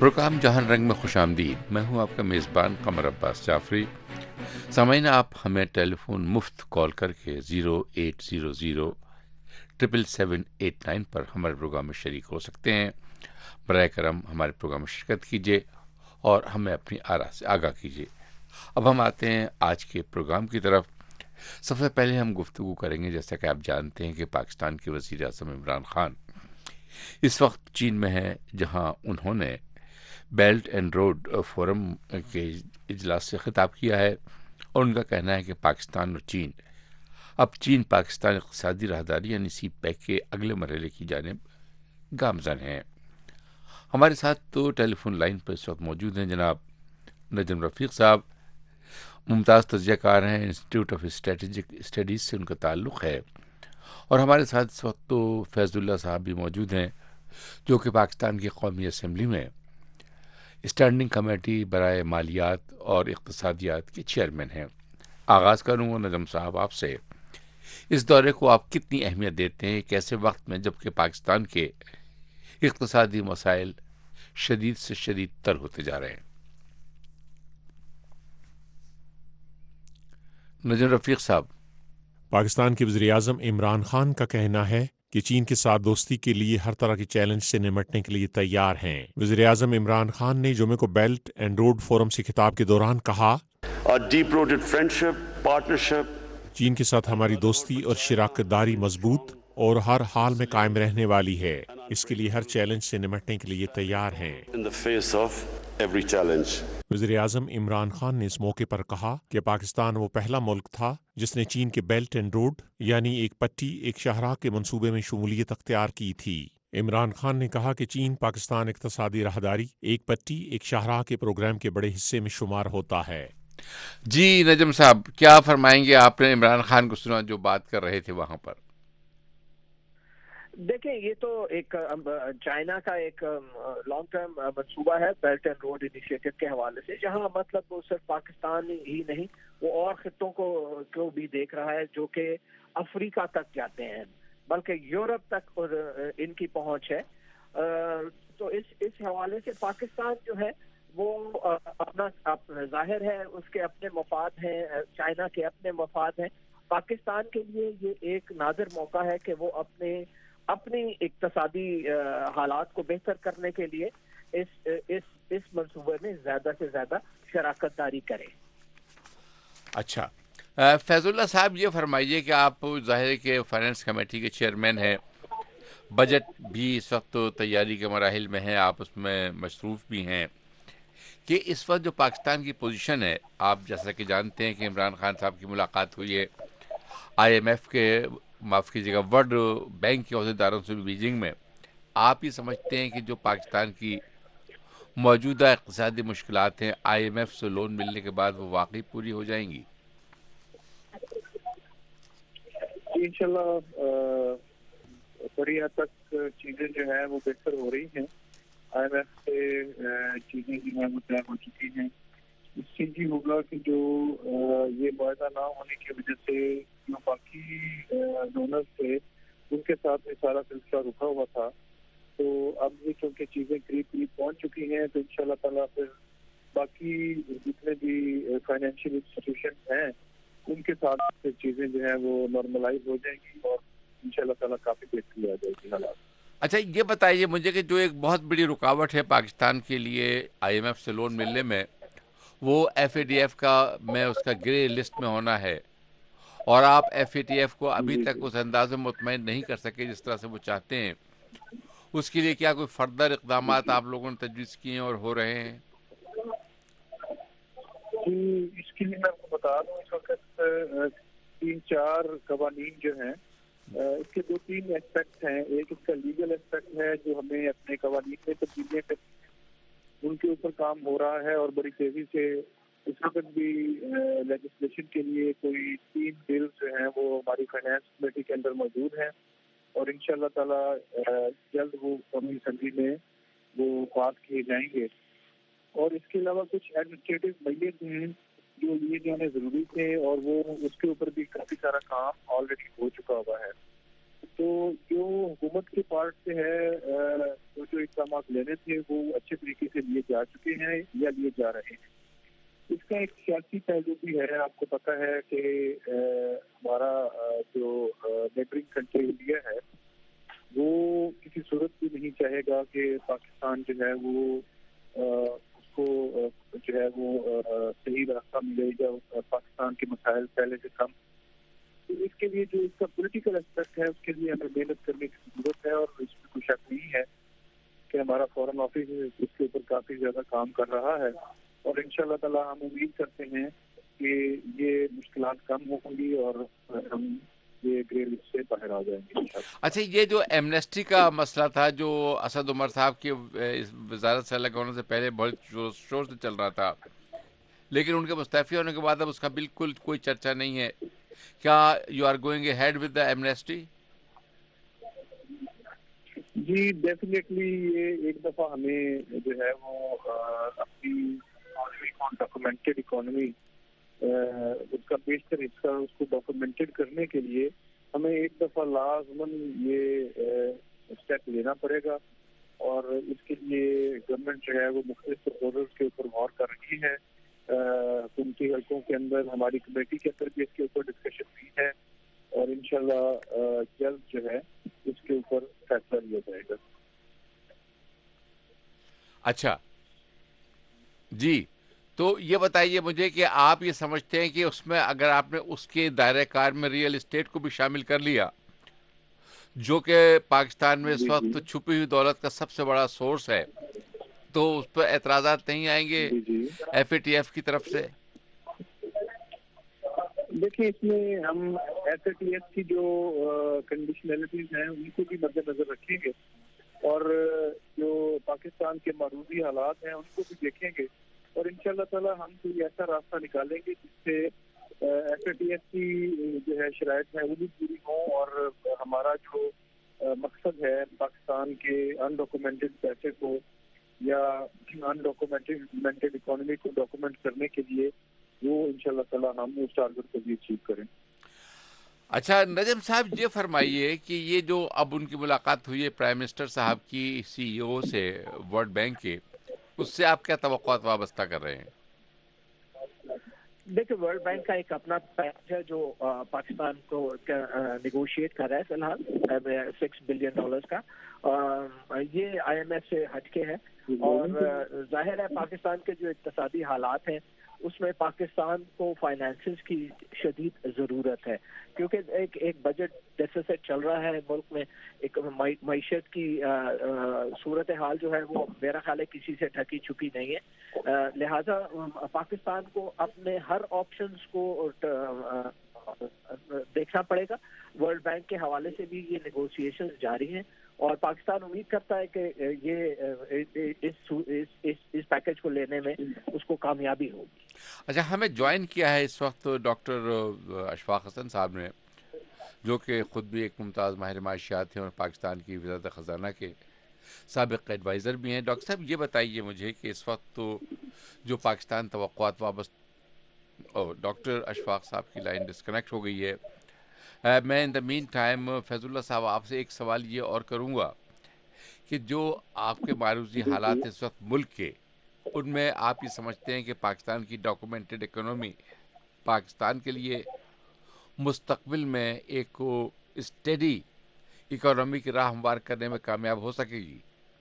Programme جہان رنگ میں خوش آمدید. میں ہوں آپ کا میزبان قمر عباس جعفری. سامعین، آپ ہمیں ٹیلی فون مفت کال کر کے 0800-777-89 پر ہمارے پروگرام میں شریک ہو سکتے ہیں. براہ کرم ہمارے پروگرام میں شرکت کیجیے اور ہمیں اپنی آراء سے آگاہ کیجیے. اب ہم آتے ہیں آج کے پروگرام کی طرف. سب سے پہلے ہم گفتگو کریں گے، جیسا کہ آپ جانتے ہیں کہ پاکستان کے وزیر اعظم عمران خان اس وقت چین میں ہیں، جہاں انہوں نے بیلٹ اینڈ روڈ فورم کے اجلاس سے خطاب کیا ہے، اور ان کا کہنا ہے کہ پاکستان اور چین چین پاکستان اقتصادی راہداری یعنی سی پیک کے اگلے مرحلے کی جانب گامزن ہیں. ہمارے ساتھ تو ٹیلی فون لائن پر اس وقت موجود ہیں جناب نجم رفیق صاحب، ممتاز تجزیہ کار ہیں، انسٹیٹیوٹ آف اسٹریٹجک اسٹڈیز سے ان کا تعلق ہے. اور ہمارے ساتھ اس وقت تو فیض اللہ صاحب بھی موجود ہیں، جو کہ پاکستان کی قومی اسمبلی میں اسٹینڈنگ کمیٹی برائے مالیات اور اقتصادیات کے چیئرمین ہیں. آغاز کروں گا نجم صاحب آپ سے. اس دورے کو آپ کتنی اہمیت دیتے ہیں، کیسے وقت میں جبکہ پاکستان کے اقتصادی مسائل شدید سے شدید تر ہوتے جا رہے ہیں؟ نجم رفیق صاحب. پاکستان کے وزیر اعظم عمران خان کا کہنا ہے کہ چین کے ساتھ دوستی کے لیے ہر طرح کے چیلنج سے نمٹنے کے لیے تیار ہیں. وزیر اعظم عمران خان نے جمعے کو بیلٹ اینڈ روڈ فورم سے خطاب کے دوران کہا، چین کے ساتھ ہماری دوستی اور شراکت داری مضبوط اور ہر حال میں قائم رہنے والی ہے. اس کے لیے ہر چیلنج سے نمٹنے کے لیے تیار ہیں. وزیر اعظم عمران خان نے اس موقع پر کہا کہ پاکستان وہ پہلا ملک تھا جس نے چین کے بیلٹ اینڈ روڈ یعنی ایک پٹی ایک شاہراہ کے منصوبے میں شمولیت اختیار کی تھی. عمران خان نے کہا کہ چین پاکستان اقتصادی راہداری ایک پٹی ایک شاہراہ کے پروگرام کے بڑے حصے میں شمار ہوتا ہے. جی نجم صاحب، کیا فرمائیں گے؟ آپ نے عمران خان کو سنا جو بات کر رہے تھے وہاں پر. دیکھیں، یہ تو ایک چائنا کا ایک لانگ ٹرم منصوبہ ہے بیلٹ اینڈ روڈ انیشیٹو کے حوالے سے، جہاں مطلب وہ صرف پاکستان ہی نہیں، وہ اور خطوں کو بھی دیکھ رہا ہے جو کہ افریقہ تک جاتے ہیں، بلکہ یورپ تک ان کی پہنچ ہے. تو اس حوالے سے پاکستان جو ہے وہ اپنا ظاہر ہے، اس کے اپنے مفاد ہیں، چائنا کے اپنے مفاد ہیں. پاکستان کے لیے یہ ایک نادر موقع ہے کہ وہ اپنی اقتصادی حالات کو بہتر کرنے کے لیے اس منصوبے میں زیادہ سے زیادہ شراکت داری کریں. اچھا، فیض اللہ صاحب یہ فرمائیے کہ آپ ظاہر ہے کہ فائنانس کمیٹی کے چیئرمین ہیں، بجٹ بھی اس وقت تیاری کے مراحل میں ہے، آپ اس میں مصروف بھی ہیں، کہ اس وقت جو پاکستان کی پوزیشن ہے، آپ جیسا کہ جانتے ہیں کہ عمران خان صاحب کی ملاقات ہوئی ہے آئی ایم ایف کے، معاف کیجیے گا، ورلڈ بینک کے عہدیداروں سے بیجنگ میں. آپ یہ سمجھتے ہیں کہ جو پاکستان کی موجودہ اقتصادی مشکلات ہیں آئی ایم ایف سے لون ملنے کے بعد وہ واقعی پوری ہو جائیں گی؟ انشاءاللہ بڑی حد تک چیزیں جو ہیں وہ بہتر ہو رہی ہیں. آئی ایم ایف سے چیزیں جو ہیں وہ طے ہو چکی ہیں. اس سے یہ ہوگا کہ جو یہ معاہدہ نہ ہونے کی وجہ سے جو باقی ڈونرز تھے ان کے ساتھ میں سارا سلسلہ رکا ہوا تھا، تو اب یہ چونکہ چیزیں قریب پہنچ چکی ہیں، تو انشاءاللہ تعالیٰ پھر باقی جتنے بھی فائنینشیل انسٹیٹیوشن ہیں ان کے ساتھ پھر چیزیں جو ہیں وہ نارملائز ہو جائیں گی اور انشاءاللہ تعالیٰ کافی بہتری آ جائے گی حالات. اچھا، یہ بتائیے مجھے کہ جو ایک بہت بڑی رکاوٹ ہے پاکستان کے لیے آئی ایم ایف سے لون ملنے میں، وہ ایف اے ڈی ایف کا میں اس کا گرے لسٹ میں ہونا ہے، اور آپ ایف اے ٹی ایف کو ابھی جی تک اس انداز میں مطمئن نہیں کر سکے جس طرح سے وہ چاہتے ہیں. اس کے لیے کیا کوئی فردر اقدامات آپ لوگوں نے تجویز کیے ہیں اور ہو رہے ہیں؟ جی، اس کے لیے میں آپ کو بتا دوں، اس وقت 3-4 قوانین جو ہیں اس کے 2-3 اسپیکٹ ہیں. ایک اس کا لیگل اسپیکٹ ہے جو ہمیں اپنے قوانین میں تبدیلیاں کرنی ہیں، ان کے اوپر کام ہو رہا ہے اور بڑی تیزی سے. اس وقت بھی لیجسلیشن کے لیے کوئی 3 بلز جو ہیں وہ ہماری فائنانس کمیٹی کے اندر موجود ہیں اور انشاءاللہ تعالیٰ جلد وہ قومی اسمبلی میں وہ پاس کیے جائیں گے. اور اس کے علاوہ کچھ ایڈمنسٹریٹو میجرز ہیں جو لیے جانے ضروری تھے اور وہ اس کے اوپر بھی کافی سارا کام آلریڈی ہو چکا ہوا ہے. تو جو حکومت کے پارٹ سے ہے وہ جو اقدامات لینے تھے وہ اچھے طریقے سے لیے جا چکے ہیں یا لیے جا رہے ہیں. اس کا ایک سیاسی پہلو بھی ہے. آپ کو پتہ ہے کہ ہمارا جو نیبرنگ کنٹری انڈیا ہے وہ کسی صورت بھی نہیں چاہے گا کہ پاکستان جو ہے وہ اس کو جو ہے وہ صحیح راستہ ملے یا پاکستان کے مسائل پہلے سے کم. تو اس کے لیے جو اس کا پولیٹیکل اسپیکٹ ہے اس کے لیے ہمیں محنت کرنے کی ضرورت ہے, اور اس میں کوئی شک نہیں ہے کہ ہمارا فارن آفس اس کے اوپر کافی زیادہ کام کر رہا ہے, اور انشاءاللہ تعالی ہم امید کرتے ہیں کہ یہ مشکلات کم ہوں گی اور ہم یہ گرے لسٹ سے باہر آ جائیں گے انشاءاللہ. اچھا, یہ جو ایمنیسٹی کا مسئلہ تھا جو اسد عمر صاحب کی وزارت سے الگ ہونے سے پہلے بہت شور سے چل رہا تھا, لیکن ان کے مستعفی ہونے کے بعد اب اس کا بالکل کوئی چرچا نہیں ہے. کیا you are going head with the amnesty? جی ڈیفینیٹلی یہ ایک دفعہ ہمیں جو ہے وہ اپنی اکانومی کو ڈاکومنٹڈ اکانومی اس کا بیشتر حصہ اس کو ڈاکومنٹڈ کرنے کے لیے ہمیں ایک دفعہ لازماً یہ اسٹیپ لینا پڑے گا, اور اس کے لیے گورنمنٹ جو ہے وہ مختلف پروپوزلس کے اوپر غور کر رہی ہے. حکومتی حلقوں کے اندر ہماری کمیٹی کے اندر بھی اس کے اوپر ڈسکشن ہوئی ہے, اور انشاءاللہ جلد جو ہے اس کے اوپر فیصلہ لیا جائے گا. اچھا جی, تو یہ بتائیے مجھے کہ آپ یہ سمجھتے ہیں کہ اس میں اگر آپ نے اس کے دائرہ کار میں ریئل اسٹیٹ کو بھی شامل کر لیا, جو کہ پاکستان میں اس جی جی وقت چھپی ہوئی دولت کا سب سے بڑا سورس ہے, تو اس پر اعتراضات نہیں آئیں گے جی جی ایف اے ٹی ایف کی طرف سے؟ دیکھیے اس میں ہم ایف اے ٹی ایف کی جو کنڈیشنلٹیز ہیں ان کو بھی مد نظر رکھیں گے, اور جو پاکستان کے معروضی حالات ہیں ان کو بھی دیکھیں گے, اور انشاءاللہ تعالی ہم کوئی ایسا راستہ نکالیں گے جس سے ایف اے ٹی ایف کی جو ہے شرائط ہیں وہ بھی پوری ہوں, اور ہمارا جو مقصد ہے پاکستان کے ان ڈاکومنٹڈ پیسے کو یا ان ڈاکومنٹڈ اکانومی کو ڈاکومنٹ کرنے کے لیے, وہ انشاءاللہ تعالی ہم اس ٹارگٹ کو بھی اچیو کریں. اچھا نجم صاحب, یہ فرمائیے کہ یہ جو اب ان کی ملاقات ہوئی ہے پرائم منسٹر صاحب کی سی ای او سے ورلڈ بینک کے, اس سے آپ کیا توقعات وابستہ کر رہے ہیں؟ دیکھیں ورلڈ بینک کا ایک اپنا پیکج ہے جو پاکستان کو نیگوشیٹ کر رہا ہے فی الحال $6 بلین کا. یہ آئی ایم ایف سے ہٹ کے ہے, اور ظاہر ہے پاکستان کے جو اقتصادی حالات ہیں اس میں پاکستان کو فائنانسز کی شدید ضرورت ہے, کیونکہ ایک بجٹ ڈیفیسٹ چل رہا ہے ملک میں. ایک معیشت کی صورتحال جو ہے وہ میرا خیال ہے کسی سے ڈھکی چھپی نہیں ہے, لہذا پاکستان کو اپنے ہر آپشنز کو دیکھنا پڑے گا. ورلڈ بینک کے حوالے سے بھی یہ نیگوسیشنز جاری ہیں, اور پاکستان امید کرتا ہے کہ یہ اس پیکج کو لینے میں اس کو کامیابی ہوگی. اچھا, ہمیں جوائن کیا ہے اس وقت ڈاکٹر اشفاق حسن صاحب نے, جو کہ خود بھی ایک ممتاز ماہر معاشیات ہیں اور پاکستان کی وزارت خزانہ کے سابق ایڈوائزر بھی ہیں. ڈاکٹر صاحب یہ بتائیے مجھے کہ اس وقت تو جو پاکستان توقعات ڈاکٹر اشفاق صاحب کی لائن ڈسکنیکٹ ہو گئی ہے. میں ان دا مین ٹائم فیض اللہ صاحب آپ سے ایک سوال یہ اور کروں گا کہ جو آپ کے معروضی حالات اس وقت ملک کے, ان میں آپ یہ سمجھتے ہیں کہ پاکستان کی ڈاکومنٹڈ اکنامی پاکستان کے لیے مستقبل میں ایک اسٹیڈی اکانومی کی راہ ہموار کرنے میں کامیاب ہو سکے گی؟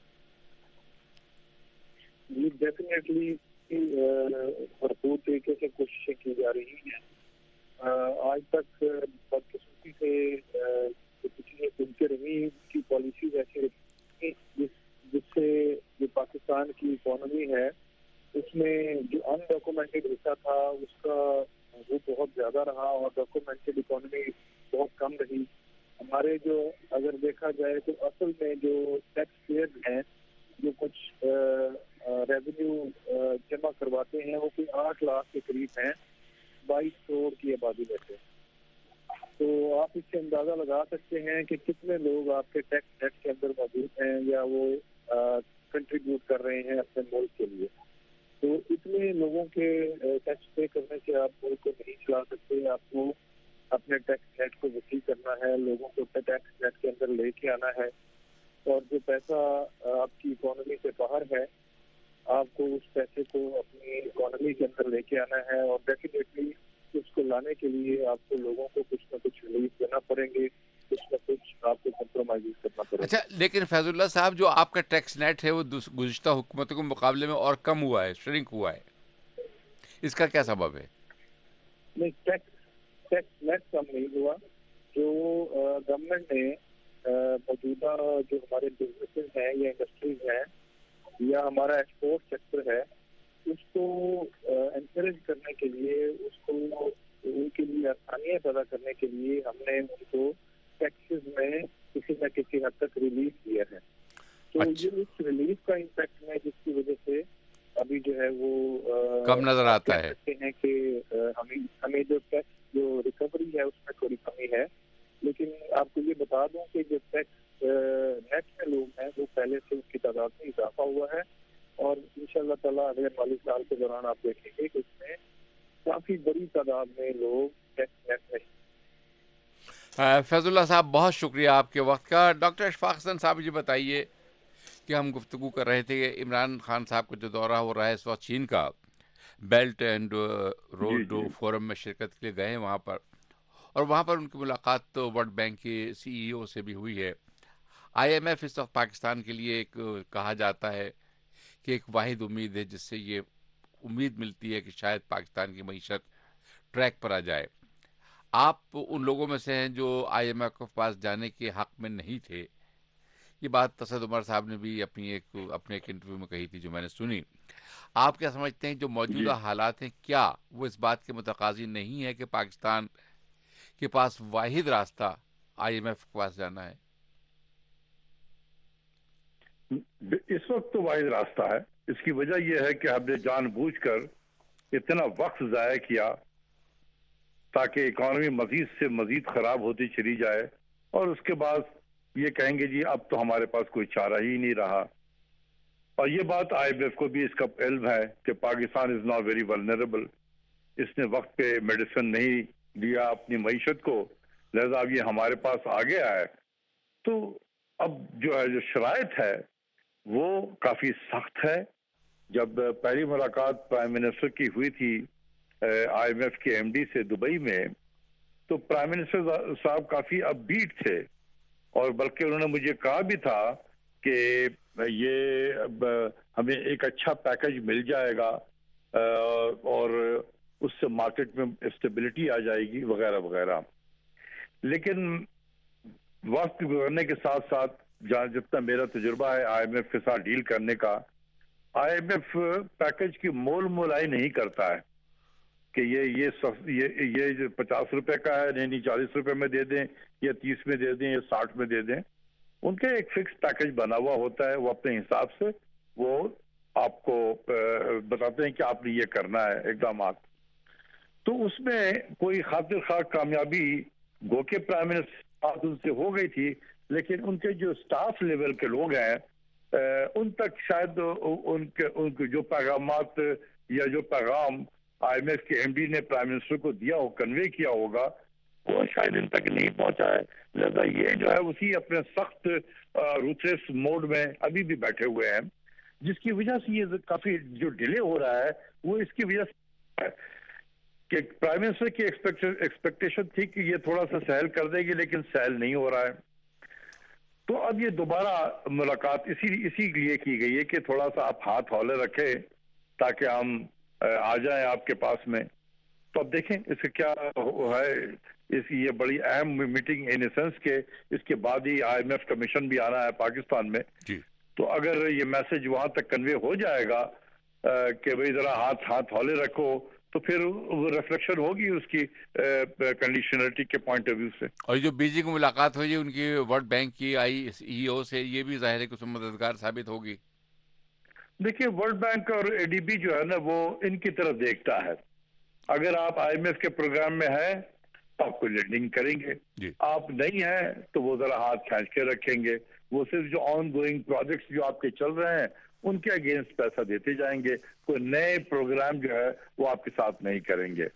جی ڈیفینیٹلی بھرپور طریقے سے کوششیں کی جا رہی ہیں. آج تک بدقسمتی سے پچھلے چلتے رہی کی پالیسیز ایسی رہی جس سے جو پاکستان کی اکانومی ہے اس میں جو ان ڈاکومنٹڈ حصہ تھا اس کا وہ بہت زیادہ رہا, اور ڈاکومنٹڈ اکانومی بہت کم رہی. ہمارے جو اگر دیکھا جائے تو اصل میں جو ٹیکس پیئر ہیں جو کچھ ریونیو جمع کرواتے ہیں وہ کوئی 8 لاکھ کے قریب ہیں 22 کروڑ کی آبادی میں سے. تو آپ اس سے اندازہ لگا سکتے ہیں کہ کتنے لوگ آپ کے ٹیکس نیٹ کے اندر موجود ہیں یا وہ کنٹریبیوٹ کر رہے ہیں اپنے ملک کے لیے. تو اتنے لوگوں کے ٹیکس پے کرنے سے آپ ملک کو نہیں چلا سکتے. آپ کو اپنے ٹیکس نیٹ کو وسیع کرنا ہے، لوگوں کو ٹیکس نیٹ کے اندر لے کے آنا ہے، اور جو پیسہ آپ کی اکانومی سے باہر ہے آپ کو اس پیسے کو اپنی اکانومی کے اندر لے کے آنا ہے، اور ڈیفینیٹلی اس کو لانے کے لیے آپ کو لوگوں کو کچھ نہ کچھ ریلیف دینا پڑیں گے، کچھ نہ کچھ آپ کو کمپرومائز کرنا پڑے گا۔ اچھا، لیکن فیض اللہ صاحب جو آپ کا ٹیکس نیٹ ہے وہ گزشتہ حکومتوں کے مقابلے میں اور کم ہوا ہے، شرنک ہوا ہے، اس کا کیا سبب ہے؟ نہیں، ٹیکس نیٹ کم نہیں ہوا، جو گورنمنٹ نے موجودہ جو ہمارے بزنسز ہیں یا انڈسٹریز ہیں یا ہمارا ایکسپورٹ سیکٹر ہے اس کو انکریج کرنے کے لیے، اس کو ان کے لیے آسانیاں پیدا کرنے کے لیے ہم نے ان کو ٹیکسز میں کسی نہ کسی حد تک ریلیف دیا ہے۔ تو یہ اس ریلیف کا امپیکٹ ہے جس کی وجہ سے ابھی جو ہے وہ کم نظر آتا ہے۔ کہہ سکتے ہیں کہ ہمیں جو ٹیکس جو ریکوری ہے اس میں تھوڑی کمی ہے، لیکن آپ کو یہ بتا دوں کہ جو ٹیکس نیٹ میں لوگ ہیں وہ پہلے سے اس کی تعداد میں اضافہ ہوا ہے، اور انشاءاللہ تعالیٰ اگلے مالی سال کے دوران آپ دیکھیں گے کہ اس میں کافی بڑی تعداد میں لوگ ٹیکس نیٹ میں۔ فیض اللہ صاحب بہت شکریہ آپ کے وقت کا۔ ڈاکٹر اشفاق حسن صاحب یہ بتائیے کہ ہم گفتگو کر رہے تھے کہ عمران خان صاحب کا جو دورہ ہو رہا ہے اس وقت چین کا، بیلٹ اینڈ روڈ فورم میں شرکت کے لیے گئے ہیں وہاں پر، اور وہاں پر ان کی ملاقات تو ورلڈ بینک کے CEO سے بھی ہوئی ہے۔ IMF اس وقت پاکستان کے لیے ایک کہا جاتا ہے کہ ایک واحد امید ہے جس سے یہ امید ملتی ہے کہ شاید پاکستان کی معیشت ٹریک پر آ جائے۔ آپ ان لوگوں میں سے ہیں جو IMF کے پاس جانے کے حق میں نہیں تھے، یہ بات اسد عمر صاحب نے بھی اپنے ایک انٹرویو میں کہی تھی جو میں نے سنی۔ آپ کیا سمجھتے ہیں جو موجودہ حالات ہیں کیا وہ اس بات کے متقاضی نہیں ہے کہ پاکستان کے پاس واحد راستہ IMF کے پاس جانا ہے؟ اس وقت تو واحد راستہ ہے۔ اس کی وجہ یہ ہے کہ ہم نے جان بوجھ کر اتنا وقت ضائع کیا تاکہ اکانومی مزید سے مزید خراب ہوتی چلی جائے، اور اس کے بعد یہ کہیں گے جی اب تو ہمارے پاس کوئی چارہ ہی نہیں رہا۔ اور یہ بات IMF کو بھی اس کا علم ہے کہ Pakistan is not very vulnerable, اس نے وقت پہ میڈیسن نہیں دیا اپنی معیشت کو، لہذا اب یہ ہمارے پاس آ گیا ہے۔ تو اب جو ہے جو شرائط ہے وہ کافی سخت ہے۔ جب پہلی ملاقات پرائم منسٹر کی ہوئی تھی IMF کے MD سے دبئی میں، تو پرائم منسٹر صاحب کافی اپ بیٹ تھے، اور بلکہ انہوں نے مجھے کہا بھی تھا کہ یہ ہمیں ایک اچھا پیکج مل جائے گا اور اس سے مارکیٹ میں اسٹیبلٹی آ جائے گی وغیرہ وغیرہ۔ لیکن وقت گزرنے کے ساتھ ساتھ جہاں جتنا میرا تجربہ ہے IMF کے ساتھ ڈیل کرنے کا، IMF پیکج کی مول مولائی نہیں کرتا ہے کہ یہ 50 روپے کا ہے، نہیں 40 روپے میں دے دیں یا 30 میں دے دیں یا 60 میں دے دیں۔ ان کے ایک فکس پیکج بنا ہوا ہوتا ہے، وہ اپنے حساب سے وہ آپ کو بتاتے ہیں کہ آپ نے یہ کرنا ہے اقدامات۔ تو اس میں کوئی خاطر خواہ کامیابی گو کے پرائم منسٹر ان سے ہو گئی تھی، لیکن ان کے جو سٹاف لیول کے لوگ ہیں ان تک شاید ان کے جو پیغامات یا جو پیغام IMF کے MD نے پرائم منسٹر کو دیا ہو، کنوے کیا ہوگا، وہ شاید ان تک نہیں پہنچا ہے۔ لہذا یہ جو ہے اسی اپنے سخت روتھلیس موڈ میں ابھی بھی بیٹھے ہوئے ہیں، جس کی وجہ سے یہ کافی جو ڈیلے ہو رہا ہے وہ اس کی وجہ سے کہ پرائم منسٹر کی ایکسپیکٹیشن تھی کہ یہ تھوڑا سا سہل کر دے گی، لیکن سہل نہیں ہو رہا ہے۔ تو اب یہ دوبارہ ملاقات اسی لیے کی گئی ہے کہ تھوڑا سا آپ ہاتھ ہولے رکھیں تاکہ ہم آ جائیں آپ کے پاس میں۔ تو اب دیکھیں اس کا کیا ہے، یہ بڑی اہم میٹنگ ان سینس کہ اس کے بعد ہی IMF کمیشن بھی آنا ہے پاکستان میں۔ تو اگر یہ میسج وہاں تک کنوے ہو جائے گا کہ بھئی ذرا ہاتھ ہولے رکھو، تو پھر وہ ریفلیکشن ہوگی اس کی کنڈیشنلٹی کے پوائنٹ آف ویو سے۔ اور جو بیجنگ میں ملاقات ہوئی ان کی ورلڈ بینک کی CEO سے، یہ بھی ظاہر ہے کہ اس میں مددگار ثابت ہوگی۔ دیکھیے ورلڈ بینک اور ADB جو ہے نا وہ ان کی طرف دیکھتا ہے۔ اگر آپ IMF کے پروگرام میں ہیں تو آپ کو لینڈنگ کریں گے، آپ نہیں ہیں تو وہ ذرا ہاتھ کھینچ کے رکھیں گے۔ وہ صرف جو آن گوئنگ پروجیکٹس جو آپ کے چل رہے ہیں ان کے اگینسٹ پیسہ دیتے جائیں گے، کوئی نئے پروگرام جو ہے وہ آپ کے ساتھ نہیں کریں گے۔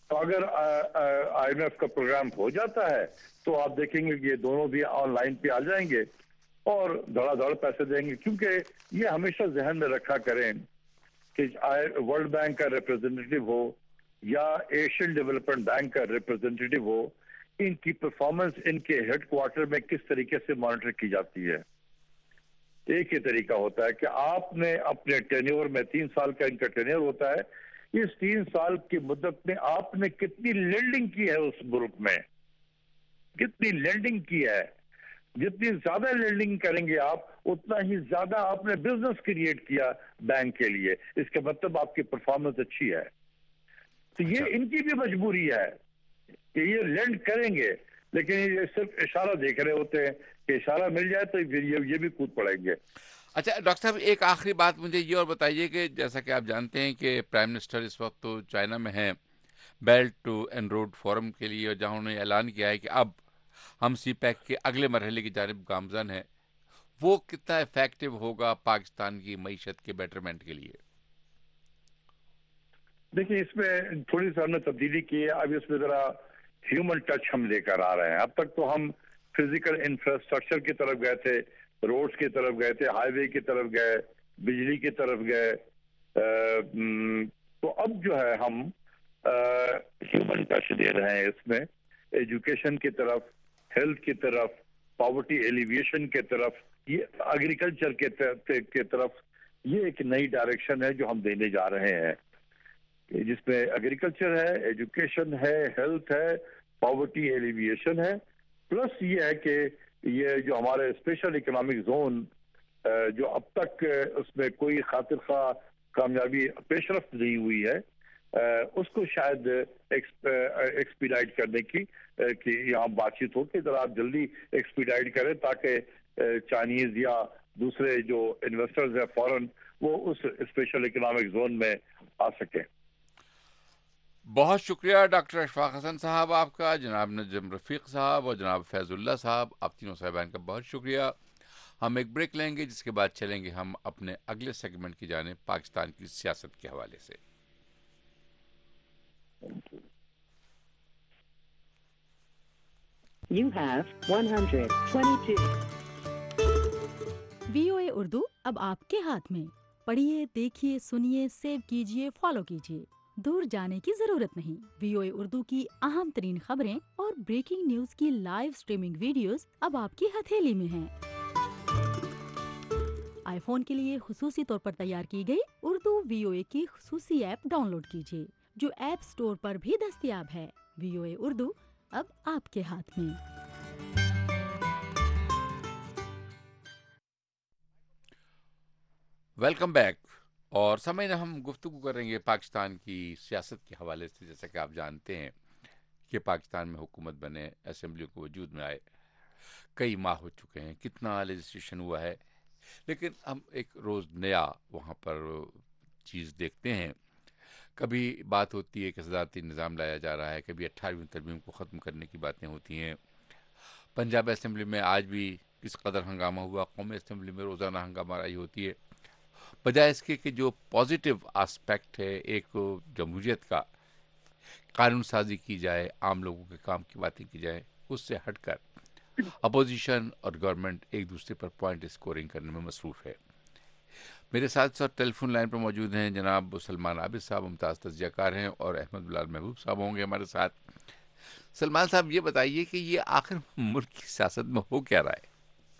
तो अगर IMF का प्रोग्राम हो जाता है तो आप देखेंगे कि ये दोनों भी ऑनलाइन पे आ जाएंगे और धड़ाधड़ पैसे देंगे, क्योंकि ये हमेशा जहन में रखा करें कि वर्ल्ड बैंक का रिप्रेजेंटेटिव हो या एशियन डेवलपमेंट बैंक का रिप्रेजेंटेटिव हो, इनकी परफॉर्मेंस इनके हेडक्वार्टर में किस तरीके से मॉनिटर की जाती है। एक ही तरीका होता है कि आपने अपने टेन्योर में 3 साल का इनका टेन्योर होता है, इस 3 साल की मुद्दत में आपने कितनी लेंडिंग की है उस मुल्क में, कितनी लेंडिंग की है। जितनी ज्यादा लेंडिंग करेंगे आप उतना ही ज्यादा आपने बिजनेस क्रिएट किया बैंक के लिए, इसका मतलब आपकी परफॉर्मेंस अच्छी है। तो ये इनकी भी मजबूरी है कि ये लेंड करेंगे, लेकिन ये सिर्फ इशारा देख रहे होते हैं कि इशारा मिल जाए तो फिर ये भी कूद पड़ेंगे। अच्छा डॉक्टर साहब, एक आखिरी बात मुझे ये और बताइए कि जैसा कि आप जानते हैं कि प्राइम मिनिस्टर इस वक्त तो चाइना में हैं belt to and road forum के लिए, और जहां उन्होंने ऐलान किया है कि अब हम CPEC के अगले मरहले की जानिब गामजन है, वो कितना इफेक्टिव होगा पाकिस्तान की मईशत के बेटरमेंट के लिए? देखिए, इसमें थोड़ी सी हमने तब्दीली की है। अब इसमें जरा ह्यूमन टच हम लेकर आ रहे हैं। अब तक तो हम फिजिकल इंफ्रास्ट्रक्चर की तरफ गए थे, रोड्स की तरफ गए थे, हाईवे की तरफ गए, बिजली की तरफ गए, तो अब जो है हम ह्यूमन टच दे रहे हैं इसमें, एजुकेशन की तरफ, हेल्थ की तरफ, पॉवर्टी एलिविएशन की तरफ, ये एग्रीकल्चर के तरफ। ये एक नई डायरेक्शन है जो हम देने जा रहे हैं, जिसमें एग्रीकल्चर है, एजुकेशन है, हेल्थ है, पॉवर्टी एलिविएशन है, प्लस ये है कि ये जो हमारे स्पेशल इकोनॉमिक जोन जो अब तक उसमें कोई खातिर खा कामयाबी पेशरफ्त नहीं हुई है, उसको शायद एक्सपीडाइट करने की यहाँ बातचीत हो कि जरा आप जल्दी एक्सपीडाइट करें ताकि चाइनीज या दूसरे जो इन्वेस्टर्स हैं फॉरेन, वो उस स्पेशल इकोनॉमिक जोन में आ सके। बहुत शुक्रिया डॉक्टर अशफाक हसन साहब आपका, जनाब नजम रफीक साहब और जनाब फैजुल्ला साहब, आप तीनों साहिबान का बहुत शुक्रिया। हम एक ब्रेक लेंगे, जिसके बाद चलेंगे हम अपने अगले सेगमेंट की जानिब पाकिस्तान की सियासत के हवाले से। You have 122. VOA उर्दू अब आपके हाथ में। पढ़िए, देखिए, सुनिए, सेव कीजिए, फॉलो कीजिए। दूर जाने की जरूरत नहीं। VOA उर्दू की अहम तरीन खबरें और ब्रेकिंग न्यूज की लाइव स्ट्रीमिंग वीडियोस अब आपकी हथेली में हैं। आईफोन के लिए खुसूसी तौर पर तैयार की गई उर्दू VOA की खुसूसी ऐप डाउनलोड कीजिए, जो ऐप स्टोर पर भी दस्तयाब है। VOA उर्दू अब आपके हाथ में। Welcome back. और समय हम गुफ्तगू करेंगे पाकिस्तान की सियासत के हवाले से। जैसा कि आप जानते हैं कि पाकिस्तान में हुकूमत बने, असेंबली को वजूद में आए कई माह हो चुके हैं, कितना लेजिस्लेशन हुआ है, लेकिन हम एक रोज़ नया वहाँ पर चीज़ देखते हैं। कभी बात होती है कि सदारती निज़ाम लाया जा रहा है, कभी 18वीं तरमीम को ख़त्म करने की बातें होती हैं। पंजाब असेंबली में आज भी किस कदर हंगामा हुआ, कौमी असेंबली में रोज़ाना हंगामाराई होती है, बजाय इसके कि जो पॉजिटिव आस्पेक्ट है एक जमहूरियत का, कानून साजी की जाए, आम लोगों के काम की बातें की जाए, उससे हटकर अपोजिशन और गवर्नमेंट एक दूसरे पर पॉइंट स्कोरिंग करने में मसरूफ़ है। मेरे साथ टेलीफोन लाइन पर मौजूद हैं जनाब सलमान आबिद साहब, मुमताज़ तज्ज़ियाकार हैं, और अहमद बिलाल महबूब साहब होंगे हमारे साथ। सलमान साहब, ये बताइए कि ये आखिर मुल्क की सियासत में हो क्या रहा है?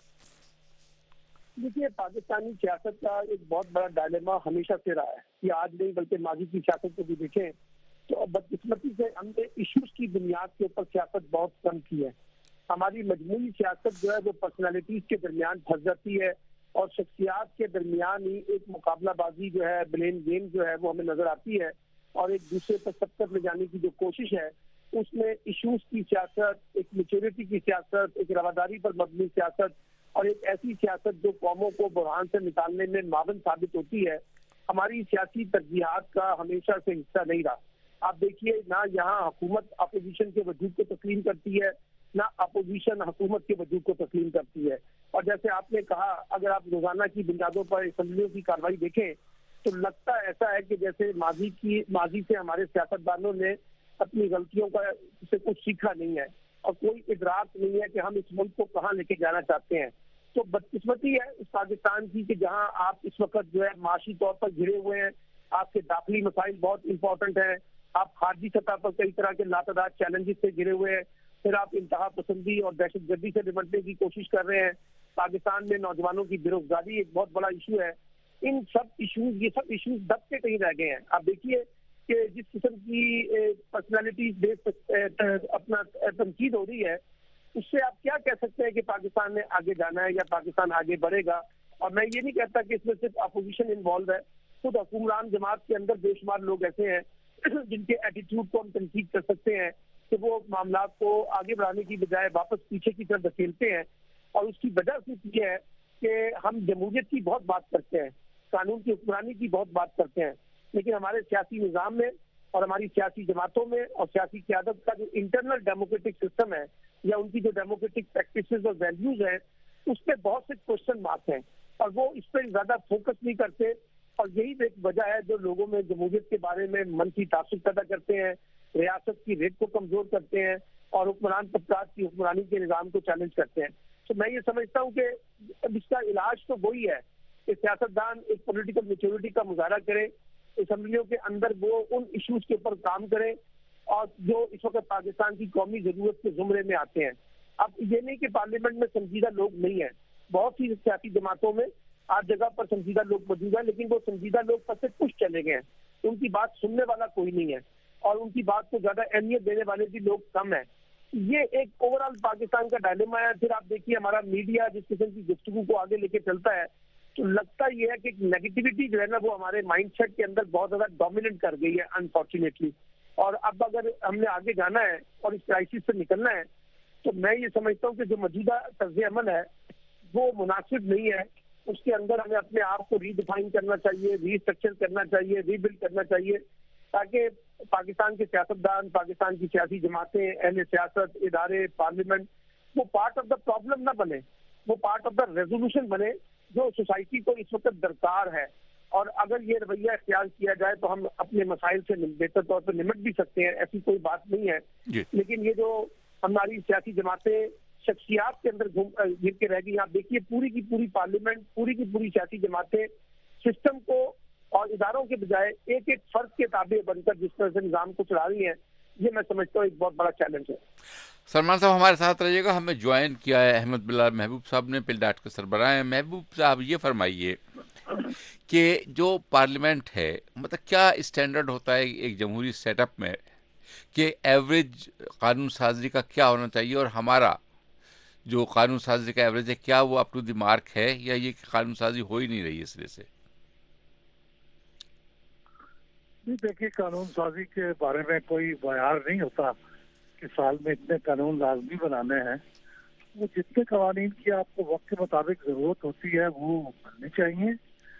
देखिए, पाकिस्तानी सियासत का एक बहुत बड़ा डायलेमा हमेशा से रहा है कि आज नहीं बल्कि माजी की सियासत को भी देखें तो बदकिस्मती से हमने इश्यूज की बुनियाद के ऊपर सियासत बहुत कम की है। हमारी मजमूई सियासत जो है वो पर्सनालिटीज के दरमियान फंस जाती है और शख्सियात के दरमियान ही एक मुकाबलाबाजी जो है, ब्लेम गेम जो है वो हमें नजर आती है, और एक दूसरे पर सबक ले जाने की जो कोशिश है उसमें इश्यूज की सियासत, एक मेच्योरिटी की सियासत, एक रवादारी पर मबनी सियासत और एक ऐसी सियासत जो कौमों को बुरहान से निकालने में मावन साबित होती है, हमारी सियासी तरजीहात का हमेशा से हिस्सा नहीं रहा। आप देखिए, ना यहाँ हुकूमत अपोजिशन के वजूद को तस्लीम करती है, ना अपोजिशन हुकूमत के वजूद को तस्लीम करती है। और जैसे आपने कहा, अगर आप रोजाना की बुनियादों पर असम्बलियों की कार्रवाई देखें तो लगता ऐसा है कि जैसे माजी से हमारे सियासतदानों ने اپنی غلطیوں کا سے کچھ سیکھا نہیں ہے اور کوئی ادراک نہیں ہے کہ ہم اس ملک کو کہاں لے کے جانا چاہتے ہیں. تو بدقسمتی ہے اس پاکستان کی کہ جہاں آپ اس وقت جو ہے معاشی طور پر گھرے ہوئے ہیں, آپ کے داخلی مسائل بہت امپورٹنٹ ہیں, آپ خارجی سطح پر کئی طرح کے لاتعداد چیلنجز سے گھرے ہوئے ہیں, پھر آپ انتہا پسندی اور دہشت گردی سے نمٹنے کی کوشش کر رہے ہیں. پاکستان میں نوجوانوں کی بے روزگاری ایک بہت بڑا ایشو ہے. ان سب ایشوز, یہ سب ایشوز دب کے کہیں رہ گئے ہیں. آپ دیکھیے کہ جس قسم کی پرسنالٹیز بیس اپنا تنقید ہو رہی ہے, اس سے آپ کیا کہہ سکتے ہیں کہ پاکستان نے آگے جانا ہے یا پاکستان آگے بڑھے گا؟ اور میں یہ نہیں کہتا کہ اس میں صرف اپوزیشن انوالو ہے, خود حکمران جماعت کے اندر بے شمار لوگ ایسے ہیں جن کے ایٹیٹیوڈ کو ہم تنقید کر سکتے ہیں کہ وہ معاملات کو آگے بڑھانے کی بجائے واپس پیچھے کی طرف دھکیلتے ہیں. اور اس کی وجہ صرف یہ ہے کہ ہم جمہوریت کی بہت بات کرتے ہیں, قانون کی حکمرانی کی بہت بات کرتے ہیں, لیکن ہمارے سیاسی نظام میں اور ہماری سیاسی جماعتوں میں اور سیاسی قیادت کا جو انٹرنل ڈیموکریٹک سسٹم ہے یا ان کی جو ڈیموکریٹک پریکٹسز اور ویلیوز ہیں, اس پہ بہت سے کوشچن مارک ہیں اور وہ اس پہ زیادہ فوکس نہیں کرتے. اور یہی ایک وجہ ہے جو لوگوں میں جمہوریت کے بارے میں منفی تعصب پیدا کرتے ہیں, ریاست کی ریت کو کمزور کرتے ہیں اور حکمران طبقات کی حکمرانی کے نظام کو چیلنج کرتے ہیں. تو میں یہ سمجھتا ہوں کہ اس کا علاج تو وہی ہے کہ سیاستدان ایک پولیٹیکل میچورٹی کا مظاہرہ کرے, اسمبلیوں کے اندر وہ ان ایشوز کے اوپر کام کریں اور جو اس وقت پاکستان کی قومی ضرورت کے زمرے میں آتے ہیں. اب یہ نہیں کہ پارلیمنٹ میں سنجیدہ لوگ نہیں ہیں, بہت سی سیاسی جماعتوں میں ہر جگہ پر سنجیدہ لوگ موجود ہیں, لیکن وہ سنجیدہ لوگ پر سے کچھ چلے گئے ہیں, ان کی بات سننے والا کوئی نہیں ہے اور ان کی بات کو زیادہ اہمیت دینے والے بھی لوگ کم ہیں. یہ ایک اوور آل پاکستان کا ڈائلیما ہے. پھر آپ دیکھیے ہمارا میڈیا جس قسم کی گفتگو کو آگے لے کے چلتا ہے تو لگتا یہ ہے کہ نیگیٹیوٹی جو ہے نا وہ ہمارے مائنڈ سیٹ کے اندر بہت زیادہ ڈومیننٹ کر گئی ہے انفارچونیٹلی. اور اب اگر ہم نے آگے جانا ہے اور اس کرائسس سے نکلنا ہے تو میں یہ سمجھتا ہوں کہ جو موجودہ طرز عمل ہے وہ مناسب نہیں ہے. اس کے اندر ہمیں اپنے آپ کو ری ڈیفائن کرنا چاہیے, ری اسٹرکچر کرنا چاہیے, ری بلڈ کرنا چاہیے, تاکہ پاکستان کے سیاستدان, پاکستان کی سیاسی جماعتیں, اہل سیاست, ادارے, پارلیمنٹ وہ پارٹ آف دا پرابلم نہ بنے, وہ پارٹ آف دا ریزولوشن بنے جو سوسائٹی کو اس وقت درکار ہے. اور اگر یہ رویہ اختیار کیا جائے تو ہم اپنے مسائل سے بہتر طور پر نمٹ بھی سکتے ہیں, ایسی کوئی بات نہیں ہے. لیکن یہ جو ہماری سیاسی جماعتیں شخصیات کے اندر گر کے رہ گئی, آپ دیکھیے پوری کی پوری پارلیمنٹ, پوری کی پوری سیاسی جماعتیں سسٹم کو اور اداروں کے بجائے ایک ایک فرد کے تابع بن کر جس طرح سے نظام کو چلا رہی ہیں, یہ میں سمجھتا ہوں ایک بہت بڑا چیلنج ہے. سلمان صاحب ہمارے ساتھ رہیے گا. ہمیں جوائن کیا ہے احمد بلال محبوب صاحب نے, پل ڈاٹ کے سربراہ ہیں. محبوب صاحب یہ فرمائیے کہ جو پارلیمنٹ ہے مطلب کیا اسٹینڈرڈ ہوتا ہے ایک جمہوری سیٹ اپ میں کہ ایوریج قانون سازی کا کیا ہونا چاہیے, اور ہمارا جو قانون سازی کا ایوریج ہے کیا وہ اپ ٹو دی مارک ہے یا یہ کہ قانون سازی ہو ہی نہیں رہی اس لیے سے؟ دیکھیے قانون سازی کے بارے میں کوئی معیار نہیں ہوتا کہ سال میں اتنے قانون لازمی بنانے ہیں. وہ جتنے قوانین کی آپ کو وقت کے مطابق ضرورت ہوتی ہے وہ بننے چاہیے.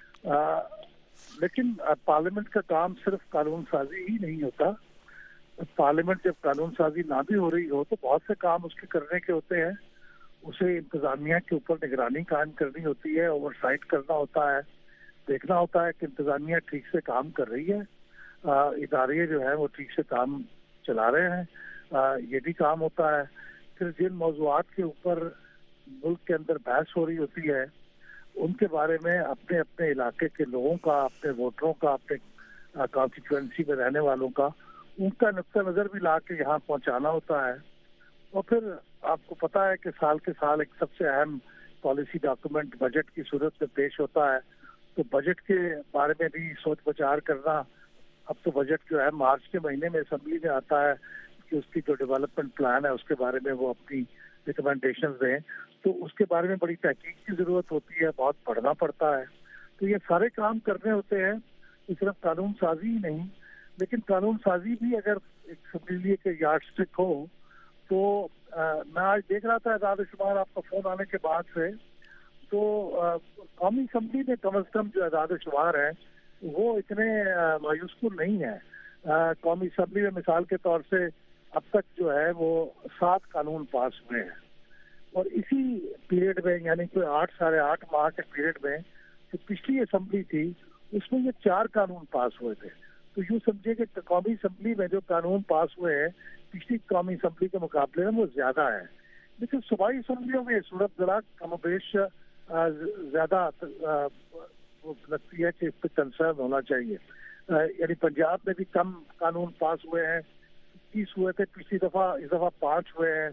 لیکن پارلیمنٹ کا کام صرف قانون سازی ہی نہیں ہوتا. پارلیمنٹ جب قانون سازی نہ بھی ہو رہی ہو تو بہت سے کام اس کے کرنے کے ہوتے ہیں. اسے انتظامیہ کے اوپر نگرانی قائم کرنی ہوتی ہے, اوور سائٹ کرنا ہوتا ہے, دیکھنا ہوتا ہے کہ انتظامیہ ٹھیک سے کام کر رہی ہے, ادارے جو ہیں وہ ٹھیک سے کام چلا رہے ہیں, یہ بھی کام ہوتا ہے. پھر جن موضوعات کے اوپر ملک کے اندر بحث ہو رہی ہوتی ہے ان کے بارے میں اپنے اپنے علاقے کے لوگوں کا, اپنے ووٹروں کا, اپنے کانسٹیچوئنسی میں رہنے والوں کا, ان کا نقطہ نظر بھی لا کے یہاں پہنچانا ہوتا ہے. اور پھر آپ کو پتا ہے کہ سال کے سال ایک سب سے اہم پالیسی ڈاکومنٹ بجٹ کی صورت میں پیش ہوتا ہے. تو بجٹ کے بارے میں بھی سوچ بچار کرنا. اب تو بجٹ جو ہے مارچ کے مہینے میں اسمبلی میں آتا ہے کہ اس کی جو ڈیولپمنٹ پلان ہے اس کے بارے میں وہ اپنی ریکمنڈیشنز دیں, تو اس کے بارے میں بڑی تحقیق کی ضرورت ہوتی ہے, بہت پڑھنا پڑتا ہے. تو یہ سارے کام کرنے ہوتے ہیں, صرف قانون سازی ہی نہیں. لیکن قانون سازی بھی اگر ایک سمجھ لیے کہ یارڈ اسٹک ہو تو میں آج دیکھ رہا تھا اعداد و شمار آپ کا فون آنے کے بعد سے, تو قومی اسمبلی میں کم از کم جو اعداد و شمار ہیں وہ اتنے مایوس کن نہیں ہیں. قومی اسمبلی میں مثال کے طور سے اب تک جو ہے وہ 7 قانون پاس ہوئے ہیں, اور اسی پیریڈ میں یعنی کوئی 8.5 ماہ کے پیریڈ میں جو پچھلی اسمبلی تھی اس میں یہ 4 قانون پاس ہوئے تھے. تو یوں سمجھے کہ قومی اسمبلی میں جو قانون پاس ہوئے ہیں پچھلی قومی اسمبلی کے مقابلے میں وہ زیادہ ہیں، لیکن صوبائی اسمبلیوں میں یہ صورت ذرا کم و بیش زیادہ لگتی ہے کہ اس پہ کنسرن ہونا چاہیے. یعنی پنجاب میں بھی کم قانون پاس ہوئے ہیں، 30 ہوئے تھے پچھلی دفعہ، اس دفعہ 5 ہوئے ہیں.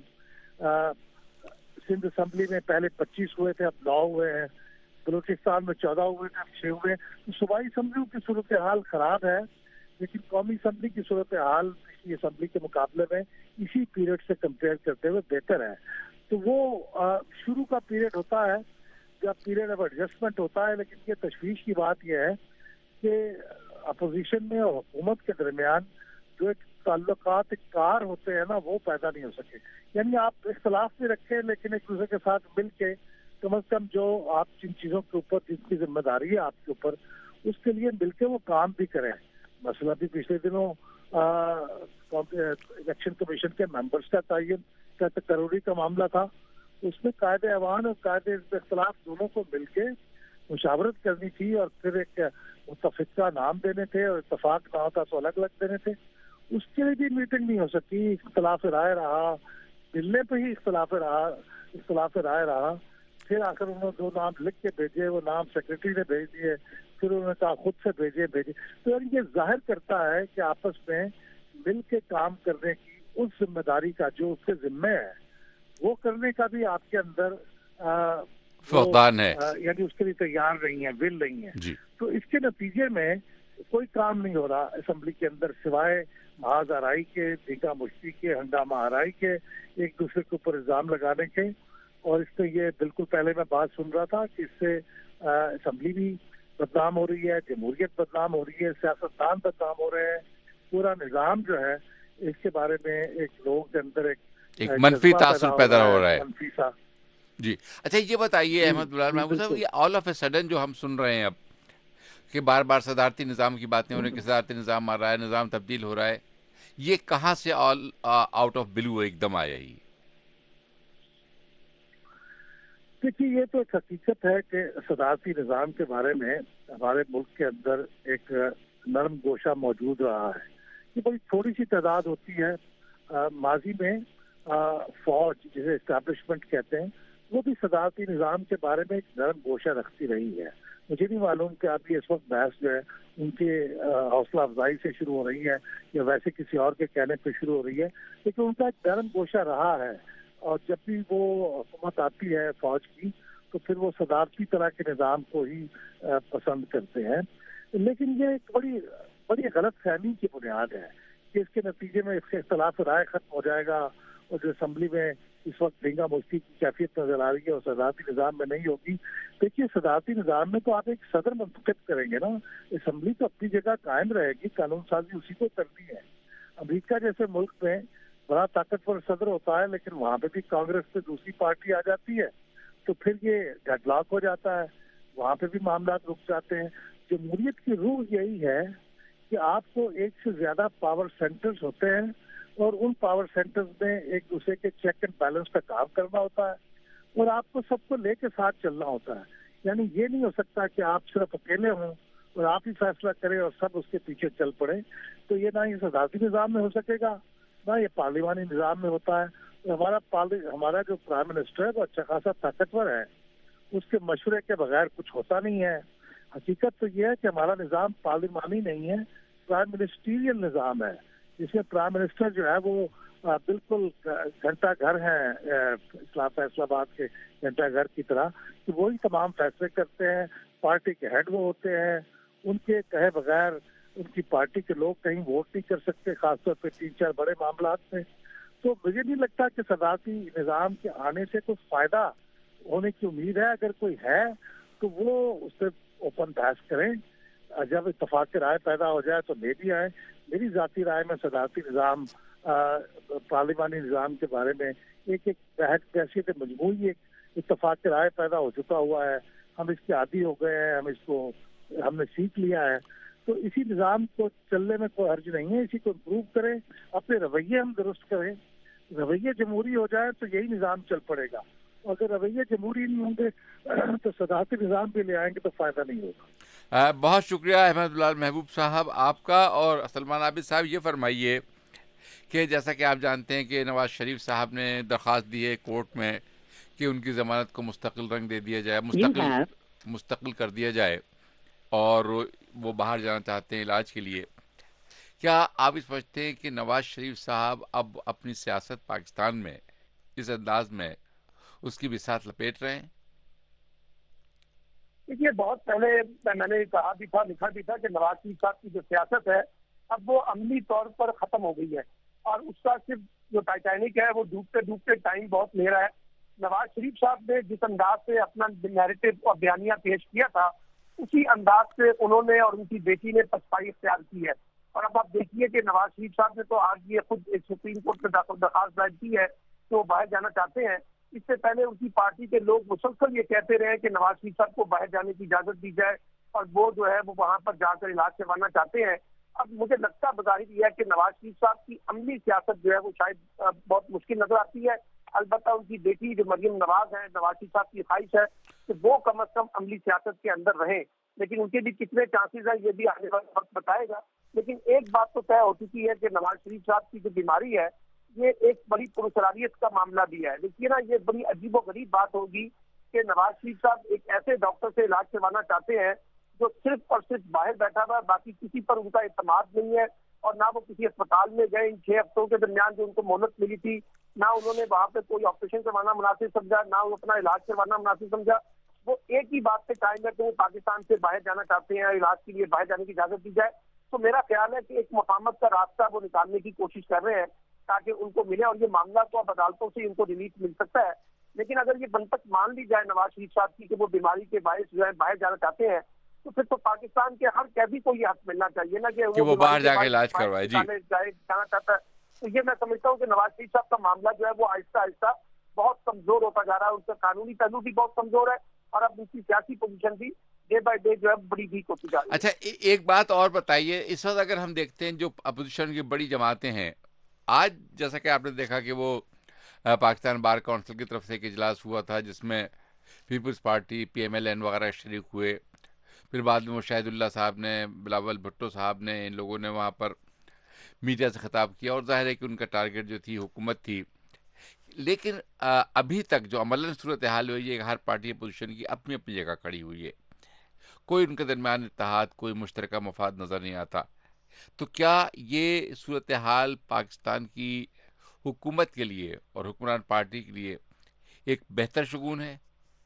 سندھ اسمبلی میں پہلے 25 ہوئے تھے، اب 9 ہوئے ہیں. بلوچستان میں 14 ہوئے تھے، اب 6 ہوئے ہیں. تو صوبائی اسمبلیوں کی صورتحال خراب ہے، لیکن قومی اسمبلی کی صورتحال پچھلی اسمبلی کے مقابلے میں اسی پیریڈ سے کمپیئر کرتے ہوئے بہتر ہے. تو وہ شروع کا پیریڈ ہوتا ہے جب پیریڈ آف ایڈجسٹمنٹ ہوتا ہے، لیکن یہ تشویش کی بات یہ ہے کہ اپوزیشن میں اور حکومت کے درمیان جو ایک تعلقات کار ہوتے ہیں نا وہ پیدا نہیں ہو سکے. یعنی آپ اختلاف بھی رکھیں لیکن ایک دوسرے کے ساتھ مل کے کم از کم جو آپ جن چیزوں کے اوپر جن کی ذمہ داری ہے آپ کے اوپر اس کے لیے مل کے وہ کام بھی کریں. مثلا بھی پچھلے دنوں الیکشن کمیشن کے ممبرس کا تعین کا تقرری کا معاملہ تھا، اس میں قائد ایوان اور قائد اختلاف دونوں کو مل کے مشاورت کرنی تھی اور پھر ایک متفقہ نام دینے تھے، اور اتفاق نہ ہوتا تو الگ الگ دینے تھے. اس کے لیے بھی میٹنگ نہیں ہو سکی، اختلاف رائے رہا، ملنے پہ ہی اختلاف رائے رہا. پھر آخر انہوں نے 2 نام لکھ کے بھیجے، وہ نام سیکرٹری نے بھیج دیے، پھر انہوں نے کہا خود سے بھیجے. تو یہ ظاہر کرتا ہے کہ آپس میں مل کے کام کرنے کی اس ذمہ داری کا جو اس کے ذمہ ہے وہ کرنے کا بھی آپ کے اندر فقدان ہے، یعنی اس کے لیے تیار نہیں ہے، ول نہیں ہے. جی. تو اس کے نتیجے میں کوئی کام نہیں ہو رہا اسمبلی کے اندر سوائے محاذ آرائی کے، دیگا مشتی کے، ہنگامہ آرائی کے، ایک دوسرے کے اوپر الزام لگانے کے. اور اس سے یہ بالکل پہلے میں بات سن رہا تھا کہ اس سے اسمبلی بھی بدنام ہو رہی ہے، جمہوریت بدنام ہو رہی ہے، سیاستدان بدنام ہو رہے ہیں. پورا نظام جو ہے اس کے بارے میں ایک لوگوں کے اندر ایک منفی تاثر پیدا ہو رہا ہے. منفی سا. جی اچھا یہ بتائیے احمد بلال محمود صاحب، یہ آل آف اے سڈن جو ہم سن رہے ہیں اب کہ بار بار صدارتی نظام کی باتیں ہو رہی ہیں کہ صدارتی نظام آ رہا ہے، نظام تبدیل ہو رہا ہے، یہ کہاں سے آؤٹ آف بلو ایک دم آیا ہی؟ دیکھیے یہ تو ایک حقیقت ہے کہ صدارتی نظام کے بارے میں ہمارے ملک کے اندر ایک نرم گوشہ موجود رہا ہے. یہ بڑی تھوڑی سی تعداد ہوتی ہے. ماضی میں فوج جسے اسٹیبلشمنٹ کہتے ہیں وہ بھی صدارتی نظام کے بارے میں ایک نرم گوشہ رکھتی رہی ہے. مجھے نہیں معلوم کہ ابھی اس وقت بحث جو ہے ان کے حوصلہ افزائی سے شروع ہو رہی ہے یا ویسے کسی اور کے کہنے پہ شروع ہو رہی ہے، لیکن ان کا ایک نرم گوشہ رہا ہے. اور جب بھی وہ حکومت آتی ہے فوج کی تو پھر وہ صدارتی طرح کے نظام کو ہی پسند کرتے ہیں. لیکن یہ ایک بڑی غلط فہمی کی بنیاد ہے کہ اس کے نتیجے میں اس سے اختلاف رائے ختم ہو جائے گا اور جو اسمبلی میں اس وقت ڈینگا مشتی کی کیفیت نظر آ رہی ہے اور صدارتی نظام میں نہیں ہوگی. دیکھیے صدارتی نظام میں تو آپ ایک صدر منتخب کریں گے نا، اسمبلی تو اپنی جگہ قائم رہے گی، قانون سازی اسی کو کرنی ہے. امریکہ جیسے ملک میں بڑا طاقتور صدر ہوتا ہے لیکن وہاں پہ بھی کانگریس سے دوسری پارٹی آ جاتی ہے تو پھر یہ ڈیڈ لاک ہو جاتا ہے، وہاں پہ بھی معاملات رک جاتے ہیں. جمہوریت کی روح یہی ہے کہ آپ کو ایک سے زیادہ پاور سینٹرز ہوتے ہیں اور ان پاور سینٹرز میں ایک دوسرے کے چیک اینڈ بیلنس پہ کام کرنا ہوتا ہے اور آپ کو سب کو لے کے ساتھ چلنا ہوتا ہے. یعنی یہ نہیں ہو سکتا کہ آپ صرف اکیلے ہوں اور آپ ہی فیصلہ کریں اور سب اس کے پیچھے چل پڑے. تو یہ نہ ہی صدارتی نظام میں ہو سکے گا نہ یہ پارلیمانی نظام میں ہوتا ہے. ہمارا جو پرائم منسٹر ہے وہ اچھا خاصا طاقتور ہے، اس کے مشورے کے بغیر کچھ ہوتا نہیں ہے. حقیقت تو یہ ہے کہ ہمارا نظام پارلیمانی نہیں ہے، پرائم منسٹیریل نظام ہے جس میں پرائم منسٹر جو ہے وہ بالکل گھنٹہ گھر ہیں فیصلہ آباد کے گھنٹہ گھر کی طرح کہ وہی تمام فیصلے کرتے ہیں. پارٹی کے ہیڈ وہ ہوتے ہیں، ان کے کہے بغیر ان کی پارٹی کے لوگ کہیں ووٹ نہیں کر سکتے، خاص طور پہ 3-4 بڑے معاملات میں. تو مجھے نہیں لگتا کہ صدارتی نظام کے آنے سے کوئی فائدہ ہونے کی امید ہے. اگر کوئی ہے تو وہ اس سے اوپن بحث کریں، جب اتفاق کی رائے پیدا ہو جائے تو لے بھی آئے. میری ذاتی رائے میں صدارتی نظام پارلیمانی نظام کے بارے میں ایک بحث حیثیت مجموعی ایک اتفاق کی رائے پیدا ہو چکا ہوا ہے. ہم اس کے عادی ہو گئے ہیں، ہم نے سیکھ لیا ہے. تو اسی نظام کو چلنے میں کوئی حرج نہیں ہے، اسی کو امپروو کریں، اپنے رویے ہم درست کریں. رویے جمہوری ہو جائے تو یہی نظام چل پڑے گا. اگر رویے جمہوری نہیں ہوں گے تو صدارتی نظام بھی لے آئیں گے تو فائدہ نہیں ہوگا. بہت شکریہ احمد بلال محبوب صاحب آپ کا. اور سلمان عابد صاحب یہ فرمائیے کہ جیسا کہ آپ جانتے ہیں کہ نواز شریف صاحب نے درخواست دی ہے کورٹ میں کہ ان کی ضمانت کو مستقل رنگ دے دیا جائے, مستقل کر دیا جائے, اور وہ باہر جانا چاہتے ہیں علاج کے لیے. کیا آپ اس سمجھتے ہیں کہ نواز شریف صاحب اب اپنی سیاست پاکستان میں اس انداز میں اس کی بساط لپیٹ رہے ہیں؟ دیکھیے بہت پہلے میں نے کہا بھی تھا, لکھا بھی تھا کہ نواز شریف صاحب کی جو سیاست ہے اب وہ عملی طور پر ختم ہو گئی ہے, اور اس کا صرف جو ٹائٹینک ہے وہ ڈوبتے ڈوبتے ٹائم بہت لے رہا ہے. نواز شریف صاحب نے جس انداز سے اپنا نیریٹو اور بیانیہ پیش کیا تھا اسی انداز سے انہوں نے اور ان کی بیٹی نے پسپائی اختیار کی ہے. اور اب آپ دیکھیے کہ نواز شریف صاحب نے تو آج یہ خود ایک سپریم کورٹ میں درخواست دائر کی ہے کہ وہ باہر جانا چاہتے ہیں. اس سے پہلے ان کی پارٹی کے لوگ مسلسل یہ کہتے رہے کہ نواز شریف صاحب کو باہر جانے کی اجازت دی جائے اور وہ جو ہے وہ وہاں پر جا کر علاج کروانا چاہتے ہیں. اب مجھے لگتا بظاہر یہ ہے کہ نواز شریف صاحب کی عملی سیاست جو ہے وہ شاید بہت مشکل نظر آتی ہے. البتہ ان کی بیٹی جو مریم نواز ہیں, نواز شریف صاحب کی خواہش ہے کہ وہ کم از کم عملی سیاست کے اندر رہیں, لیکن ان کے بھی کتنے چانسز ہیں یہ بھی آنے والا وقت بتائے گا. لیکن ایک بات تو طے ہو چکی ہے کہ نواز شریف صاحب کی جو بیماری ہے یہ ایک بڑی پرسراریت کا معاملہ بھی ہے. دیکھیے نا, یہ بڑی عجیب و غریب بات ہوگی کہ نواز شریف صاحب ایک ایسے ڈاکٹر سے علاج کروانا چاہتے ہیں جو صرف اور صرف باہر بیٹھا ہوا, باقی کسی پر ان کا اعتماد نہیں ہے, اور نہ وہ کسی اسپتال میں گئے ان 6 ہفتوں کے درمیان جو ان کو مہلت ملی تھی, نہ انہوں نے وہاں پہ کوئی آپریشن کروانا مناسب سمجھا, نہ وہ اپنا علاج کروانا مناسب سمجھا. وہ ایک ہی بات پہ قائم ہے کہ وہ پاکستان سے باہر جانا چاہتے ہیں, علاج کے لیے باہر جانے کی اجازت دی جائے. تو میرا خیال ہے کہ ایک مفاہمت کا راستہ وہ نکالنے کی کوشش کر رہے ہیں تاکہ ان کو ملے, اور یہ معاملہ تو اب عدالتوں سے ان کو ریلیف مل سکتا ہے. لیکن اگر یہ بنتک مان لی جائے نواز شریف صاحب کی کہ وہ بیماری کے باعث جو ہے باہر جانا چاہتے ہیں, تو پھر تو پاکستان کے ہر قیدی کو یہ حق ملنا چاہیے نا کہ وہ باہر جا کے علاج کروائے. جی, جانا چاہتا ہے. تو یہ میں سمجھتا ہوں کہ نواز شریف صاحب کا معاملہ جو ہے وہ آہستہ آہستہ بہت کمزور ہوتا جا رہا ہے. ان کا قانونی پہلو بھی بہت کمزور ہے, اور اب ان کی سیاسی پوزیشن بھی ڈے بائی ڈے جو ہے بڑی ویک ہوتی جا رہی ہے. اچھا ایک بات اور بتائیے, اس وقت اگر ہم دیکھتے ہیں جو اپوزیشن کی بڑی جماعتیں ہیں, آج جیسا کہ آپ نے دیکھا کہ وہ پاکستان بار کونسل کی طرف سے ایک اجلاس ہوا تھا جس میں پیپلز پارٹی, PMLN وغیرہ شریک ہوئے. پھر بعد میں شاہد اللہ صاحب نے, بلاول بھٹو صاحب نے, ان لوگوں نے وہاں پر میڈیا سے خطاب کیا, اور ظاہر ہے کہ ان کا ٹارگٹ جو تھی حکومت تھی. لیکن ابھی تک جو عملاً صورتحال ہوئی ہے کہ ہر پارٹی اپوزیشن کی اپنی اپنی جگہ کھڑی ہوئی ہے, کوئی ان کے درمیان اتحاد, کوئی مشترکہ مفاد نظر نہیں آتا. تو کیا یہ صورتحال پاکستان کی حکومت کے لیے اور حکمران پارٹی کے لیے ایک بہتر شگون ہے؟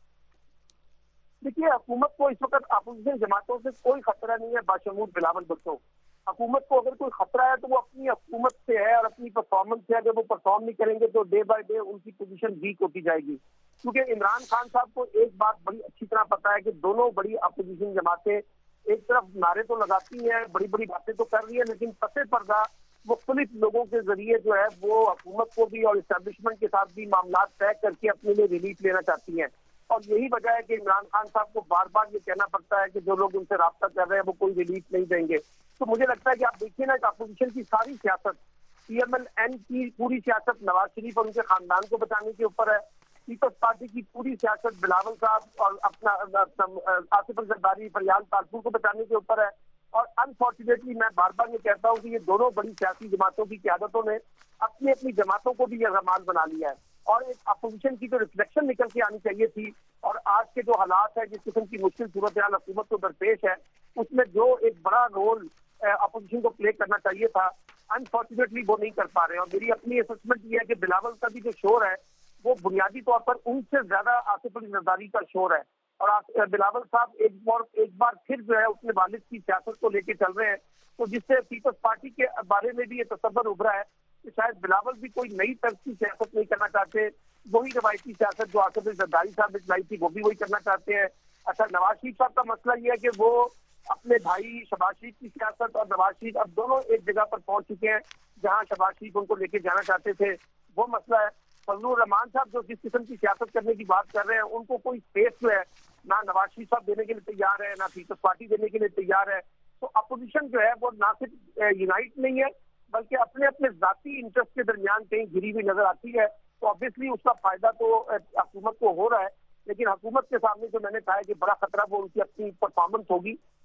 دیکھیے, حکومت کو اس وقت اپوزیشن جماعتوں سے کوئی خطرہ نہیں ہے باشمول بلاول بھٹو. حکومت کو اگر کوئی خطرہ ہے تو وہ اپنی حکومت سے ہے اور اپنی پرفارمنس سے. اگر وہ پرفارم نہیں کریں گے تو ڈے بائی ڈے ان کی پوزیشن ویک ہوتی جائے گی. کیونکہ عمران خان صاحب کو ایک بات بڑی اچھی طرح پتا ہے کہ دونوں بڑی اپوزیشن جماعتیں ایک طرف نعرے تو لگاتی ہیں, بڑی بڑی باتیں تو کر رہی ہیں, لیکن پس پردہ مختلف لوگوں کے ذریعے جو ہے وہ حکومت کو بھی اور اسٹیبلشمنٹ کے ساتھ بھی معاملات طے کر کے اپنے لیے ریلیف لینا چاہتی ہیں. اور یہی وجہ ہے کہ عمران خان صاحب کو بار بار یہ کہنا پڑتا ہے کہ جو لوگ ان سے رابطہ کر رہے ہیں وہ کوئی ریلیف نہیں دیں گے. تو مجھے لگتا ہے کہ آپ دیکھیے نا کہ اپوزیشن کی ساری سیاست, PMLN کی پوری سیاست نواز شریف اور ان کے خاندان کو بچانے کے اوپر ہے, پیپلز پارٹی کی پوری سیاست بلاول صاحب اور اپنا آصف الزرداری, فریال تالپور کو بچانے کے اوپر ہے. اور انفارچونیٹلی میں بار بار یہ کہتا ہوں کہ یہ دونوں بڑی سیاسی جماعتوں کی قیادتوں نے اپنی اپنی جماعتوں کو بھی یہ غمال بنا لیا ہے. اور ایک اپوزیشن کی جو ریفلیکشن نکل کے آنی چاہیے تھی, اور آج کے جو حالات ہے, جس قسم کی مشکل صورتحال حکومت کو درپیش ہے, اس میں جو ایک بڑا رول اپوزیشن کو پلے کرنا چاہیے تھا, انفارچونیٹلی وہ نہیں کر پا رہے ہیں. اور میری اپنی اسسمنٹ یہ ہے کہ بلاول کا بھی جو شور ہے وہ بنیادی طور پر ان سے زیادہ آصف علی زرداری کا شور ہے. اور بلاول صاحب ایک بار پھر جو ہے اپنے والد کی سیاست کو لے کے چل رہے ہیں, تو جس سے پیپلز پارٹی کے بارے میں بھی یہ تصور ابھرا ہے کہ شاید بلاول بھی کوئی نئی طرز کی سیاست نہیں کرنا چاہتے, وہی روایتی سیاست جو آصف علی زرداری صاحب نے چلائی تھی وہ بھی وہی کرنا چاہتے ہیں. اچھا, نواز شریف صاحب کا مسئلہ یہ ہے کہ وہ اپنے بھائی شہباز شریف کی سیاست اور نواز شریف اب دونوں ایک جگہ پر پہنچ چکے ہیں جہاں شہباز شریف ان کو لے کے جانا چاہتے تھے, وہ مسئلہ ہے. فضل الرحمان صاحب جو جس قسم کی سیاست کرنے کی بات کر رہے ہیں, ان کو کوئی اسپیس جو ہے نہ نواز شریف صاحب دینے کے لیے تیار ہے, نہ پیپلز پارٹی دینے کے لیے تیار ہے. تو اپوزیشن جو ہے وہ نہ صرف یونائٹ نہیں ہے بلکہ اپنے اپنے ذاتی انٹرسٹ کے درمیان کہیں گری ہوئی نظر آتی ہے. تو obviously اس کا فائدہ تو حکومت کو ہو رہا ہے, لیکن حکومت کے سامنے جو میں نے کہا ہے کہ بڑا خطرہ وہ ان کی اپنی پرفارمنس ہوگی.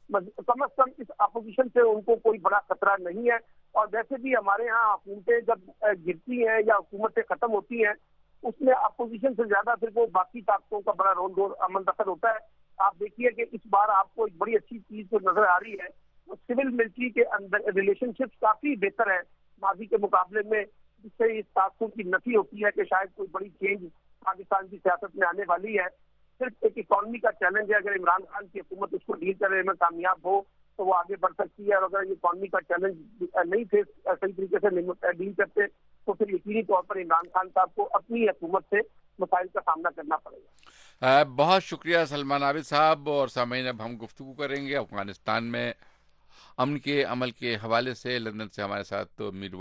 کم از کم اس اپوزیشن سے ان کو کوئی بڑا خطرہ نہیں ہے. اور ویسے بھی ہمارے ہاں حکومتیں جب گرتی ہیں یا حکومتیں ختم ہوتی ہیں اس میں اپوزیشن سے زیادہ پھر وہ باقی طاقتوں کا بڑا رول عمل دخل ہوتا ہے. آپ دیکھیے کہ اس بار آپ کو ایک بڑی اچھی چیز جو نظر آ رہی ہے وہ سول ملٹری کے اندر ریلیشن شپ کافی بہتر ہے ماضی کے مقابلے میں, جس سے اس تاثر کی نفی ہوتی ہے کہ شاید کوئی بڑی چینج پاکستان کی سیاست میں آنے والی ہے. صرف ایک اکانومی کا چیلنج ہے, اگر عمران خان کی حکومت اس کو ڈیل کرنے میں کامیاب ہو تو وہ آگے بڑھ سکتی ہے, اور اگر یہ اکانومی کا چیلنج نہیں تھے صحیح طریقے سے ڈیل کرتے تو پھر یقینی طور پر عمران خان صاحب کو اپنی حکومت سے مسائل کا سامنا کرنا پڑے گا. بہت شکریہ سلمان عابد صاحب. اور سامعین, اب ہم گفتگو کریں گے افغانستان میں امن کے عمل کے حوالے سے. لندن سے ہمارے ساتھ میر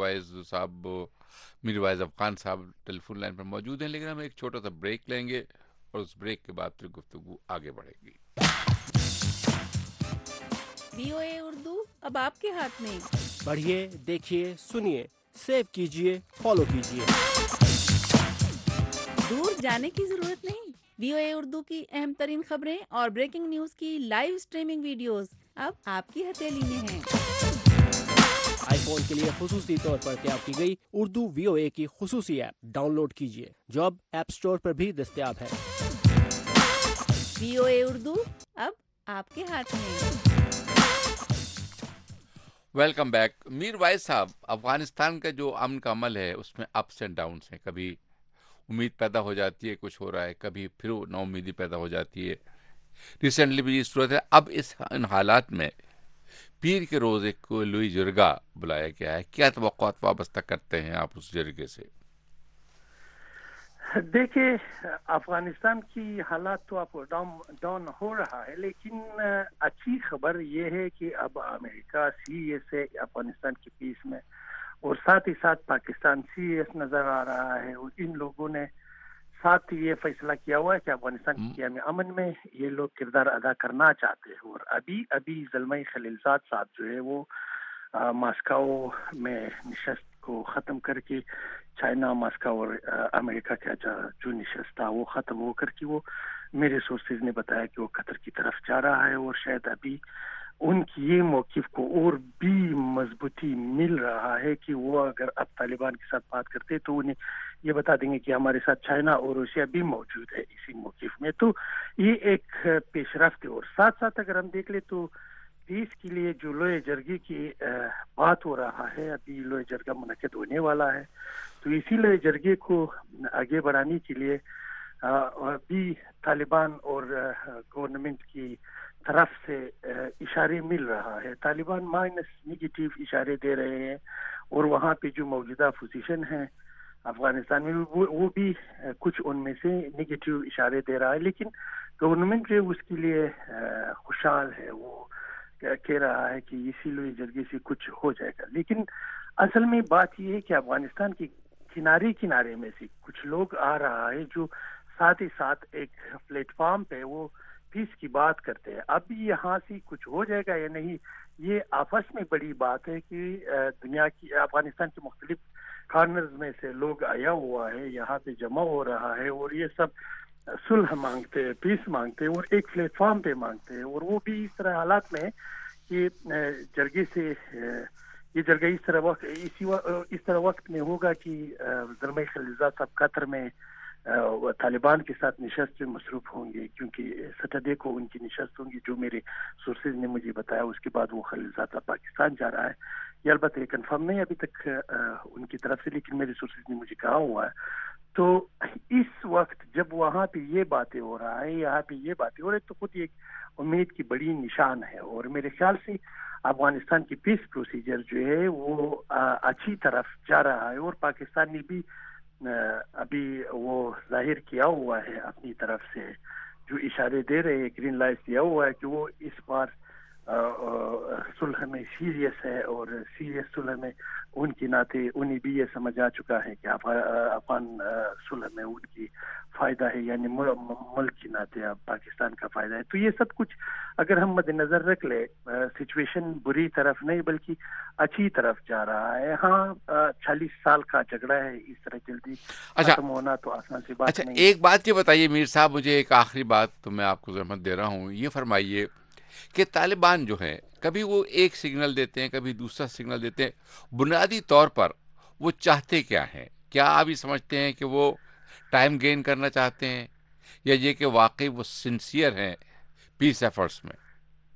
وائز افغان صاحب ٹیلی فون لائن پر موجود ہیں, لیکن ہم ایک چھوٹا سا بریک لیں گے اور اس بریک کے بعد پھر گفتگو آگے بڑھے گی. VOA اردو اب آپ کے ہاتھ میں. پڑھیے, دیکھیے, سنیے, سیو کیجیے, فالو کیجیے. دور جانے کی ضرورت نہیں. VOA اردو کی اہم ترین خبریں اور بریکنگ نیوز کی لائیو سٹریمنگ ویڈیوز اب آپ کی ہتھیلی میں ہیں. آئی فون کے لیے خصوصی طور پر تیار کی گئی اردو VOA کی خصوصی ایپ ڈاؤن لوڈ کیجیے, جو اب ایپ سٹور پر بھی دستیاب ہے. VOA اردو اب آپ کے ہاتھ میں. Welcome back. میر وائز صاحب, افغانستان کا جو امن کا عمل ہے اس میں اپس اینڈ ڈاؤنس ہیں. کبھی امید پیدا ہو جاتی ہے کچھ ہو رہا ہے, کبھی پھر نا امیدی پیدا ہو جاتی ہے. ریسنٹلی بھی یہ صورت ہے. اب ان حالات میں پیر کے روز ایک لوئی جرگہ بلایا گیا ہے. کیا توقعات وابستہ کرتے ہیں آپ اس جرگے سے؟ دیکھیں, افغانستان کی حالات تو آپ ڈاؤن ہو رہا ہے, لیکن اچھی خبر یہ ہے کہ اب امریکہ سیریس ہے افغانستان کی پیس میں, اور ساتھ ہی ساتھ پاکستان سیریس نظر آ رہا ہے. اور ان لوگوں نے ساتھ یہ فیصلہ کیا ہوا ہے کہ افغانستان کی قیام امن میں یہ لوگ کردار ادا کرنا چاہتے ہیں. اور ابھی زلمئی خلیلزاد صاحب جو ہے وہ ماسکو میں نشست کو ختم کر کے, چائنا, ماسکو اور امریکہ کا جو نشست تھا وہ ختم ہو کر کے وہ میرے سورسز نے بتایا کہ وہ قطر کی طرف جا رہا ہے. اور شاید ابھی ان کی یہ موقف کو اور بھی مضبوطی مل رہا ہے کہ وہ اگر اب طالبان کے ساتھ بات کرتے تو انہیں یہ بتا دیں گے کہ ہمارے ساتھ چائنا اور روسیا بھی موجود ہے اسی موقف میں. تو یہ ایک پیش رفت ہے. اور ساتھ ساتھ اگر ہم دیکھ لیں تو پیس کے لیے جو لوئے جرگے کی بات ہو رہا ہے, ابھی لوئے جرگہ منعقد ہونے والا ہے. تو اسی لوئے جرگے کو آگے بڑھانے کے لیے ابھی طالبان اور گورنمنٹ کی طرف سے اشارے مل رہا ہے. طالبان نگیٹیو اشارے دے رہے ہیں, اور وہاں پہ جو موجودہ پوزیشن ہے افغانستان میں وہ بھی کچھ ان میں سے نگیٹیو اشارے دے رہا ہے. لیکن گورنمنٹ جو اس کے لیے خوشحال ہے, وہ کہہ رہا ہے کہ اسی لیے جرگے سے کچھ ہو جائے گا. لیکن اصل میں بات یہ ہے کہ افغانستان کے کنارے میں سے کچھ لوگ آ رہا ہے جو ساتھ ہی ساتھ ایک پلیٹ فارم پہ وہ پیس کی بات کرتے ہیں. اب یہاں سے کچھ ہو جائے گا یا نہیں, یہ آپس میں بڑی بات ہے کہ دنیا کی افغانستان کے مختلف کارنرز میں سے لوگ آیا ہوا ہے, یہاں پہ جمع ہو رہا ہے, اور یہ سب صلح مانگتے ہیں, پیس مانگتے ہیں, اور ایک پلیٹ فارم پہ مانگتے ہیں. اور وہ بھی اس طرح حالات میں کہ جرگے سے یہ جرگہ اس طرح وقت میں ہوگا کہ زلمئی خلیلزاد صاحب قطر میں طالبان کے ساتھ نشست میں مصروف ہوں گے, کیونکہ سیٹرڈے کو ان کی نشست ہوں گی جو میرے سورسز نے مجھے بتایا. اس کے بعد وہ خلیلزاد صاحب پاکستان جا رہا ہے. یہ البتہ یہ کنفرم نہیں ابھی تک ان کی طرف سے, لیکن میرے سورسز نے مجھے کہا ہوا ہے. تو اس وقت جب وہاں پہ یہ باتیں ہو رہا ہے, یہاں پہ یہ باتیں ہو رہی, تو خود ایک امید کی بڑی نشان ہے. اور میرے خیال سے افغانستان کی پیس پروسیجر جو ہے وہ اچھی طرف جا رہا ہے. اور پاکستان نے بھی ابھی وہ ظاہر کیا ہوا ہے اپنی طرف سے, جو اشارے دے رہے ہیں, گرین لائٹ دیا ہوا ہے کہ وہ اس بار صلح میں سیریس ہے. اور سیریس صلح میں ان کے ناطے انہیں بھی یہ سمجھ آ چکا ہے کہ افغان صلح میں ان کی فائدہ ہے, یعنی ملک کے ناطے اب پاکستان کا فائدہ ہے. تو یہ سب کچھ اگر ہم مد نظر رکھ لیں, سچویشن بری طرف نہیں بلکہ اچھی طرف جا رہا ہے. ہاں 40 سال کا جھگڑا ہے, اس طرح جلدی ختم ہونا تو آسان سی بات نہیں. ایک بات یہ بتائیے میر صاحب, مجھے ایک آخری بات تو میں آپ کو زحمت دے رہا ہوں, یہ فرمائیے کہ طالبان جو ہیں کبھی وہ ایک سگنل دیتے ہیں کبھی دوسرا سگنل دیتے ہیں، بنیادی طور پر وہ چاہتے کیا ہیں؟ کیا آپ یہ سمجھتے ہیں کہ وہ ٹائم گین کرنا چاہتے ہیں یا یہ کہ واقعی وہ سنسیئر ہیں پیس ایفرٹس میں؟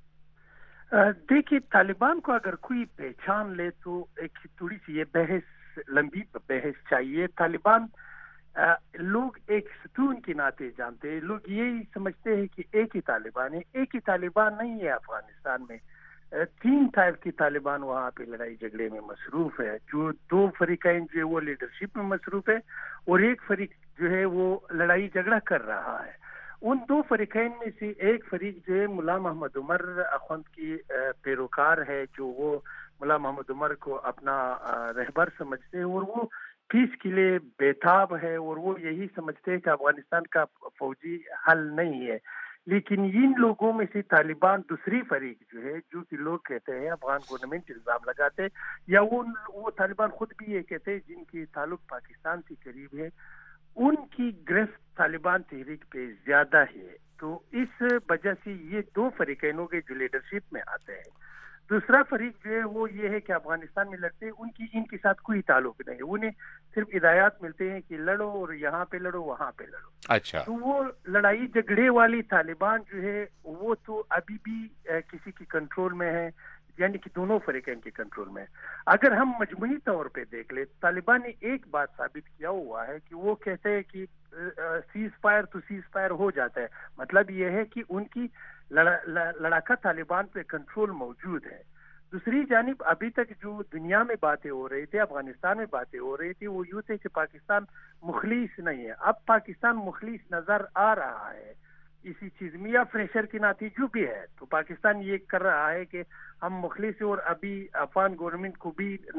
دیکھیے طالبان کو اگر کوئی پہچان لے تو ایک تھوڑی سی یہ بحث لمبی بحث چاہیے. طالبان لوگ ایک ستون کے ناطے جانتے ہیں، لوگ یہی سمجھتے ہیں کہ ایک ہی طالبان ہے. ایک ہی طالبان نہیں ہے افغانستان میں، 3 ٹائپ کی طالبان وہاں پہ لڑائی جھگڑے میں مصروف ہے. جو 2 فریقین جو ہے وہ لیڈرشپ میں مصروف ہے اور ایک فریق جو ہے وہ لڑائی جھگڑا کر رہا ہے. ان 2 فریقین میں سے ایک فریق جو ہے ملا محمد عمر اخوند کی پیروکار ہے، جو وہ ملا محمد عمر کو اپنا رہبر سمجھتے ہیں اور وہ پیس کے لیے بیتاب ہے اور وہ یہی سمجھتے ہیں کہ افغانستان کا فوجی حل نہیں ہے. لیکن ان لوگوں میں سے طالبان دوسری فریق جو ہے، جو کہ لوگ کہتے ہیں افغان گورنمنٹ الزام لگاتے یا وہ طالبان خود بھی یہ کہتے ہیں جن کی تعلق پاکستان سے قریب ہے، ان کی گرفت طالبان تحریک پہ زیادہ ہے. تو اس وجہ سے یہ 2 فریقین ہو گئے جو لیڈرشپ میں آتے ہیں. دوسرا فریق جو ہے وہ یہ ہے کہ افغانستان میں لڑتے ہیں، ان کے ساتھ کوئی تعلق نہیں ہے، انہیں صرف ہدایات ملتے ہیں کہ لڑو اور یہاں پہ لڑو وہاں پہ لڑو. اچھا، تو وہ لڑائی جھگڑے والی طالبان جو ہے وہ تو ابھی بھی کسی کی کنٹرول میں ہے، یعنی کہ دونوں فریقین کے کنٹرول میں. اگر ہم مجموعی طور پہ دیکھ لیں، طالبان نے ایک بات ثابت کیا ہوا ہے کہ وہ کہتے ہیں کہ سیز فائر تو سیز فائر ہو جاتا ہے. مطلب یہ ہے کہ ان کی لڑاکا طالبان پہ کنٹرول موجود ہے. دوسری جانب ابھی تک جو دنیا میں باتیں ہو رہی تھی، افغانستان میں باتیں ہو رہی تھی، وہ یوں تھے کہ پاکستان مخلص نہیں ہے. اب پاکستان مخلص نظر آ رہا ہے اسی چیز میں، یا پریشر کے نتیجے بھی ہے. تو پاکستان یہ کر رہا ہے کہ ہم مخلص اور ابھی افغان گورنمنٹ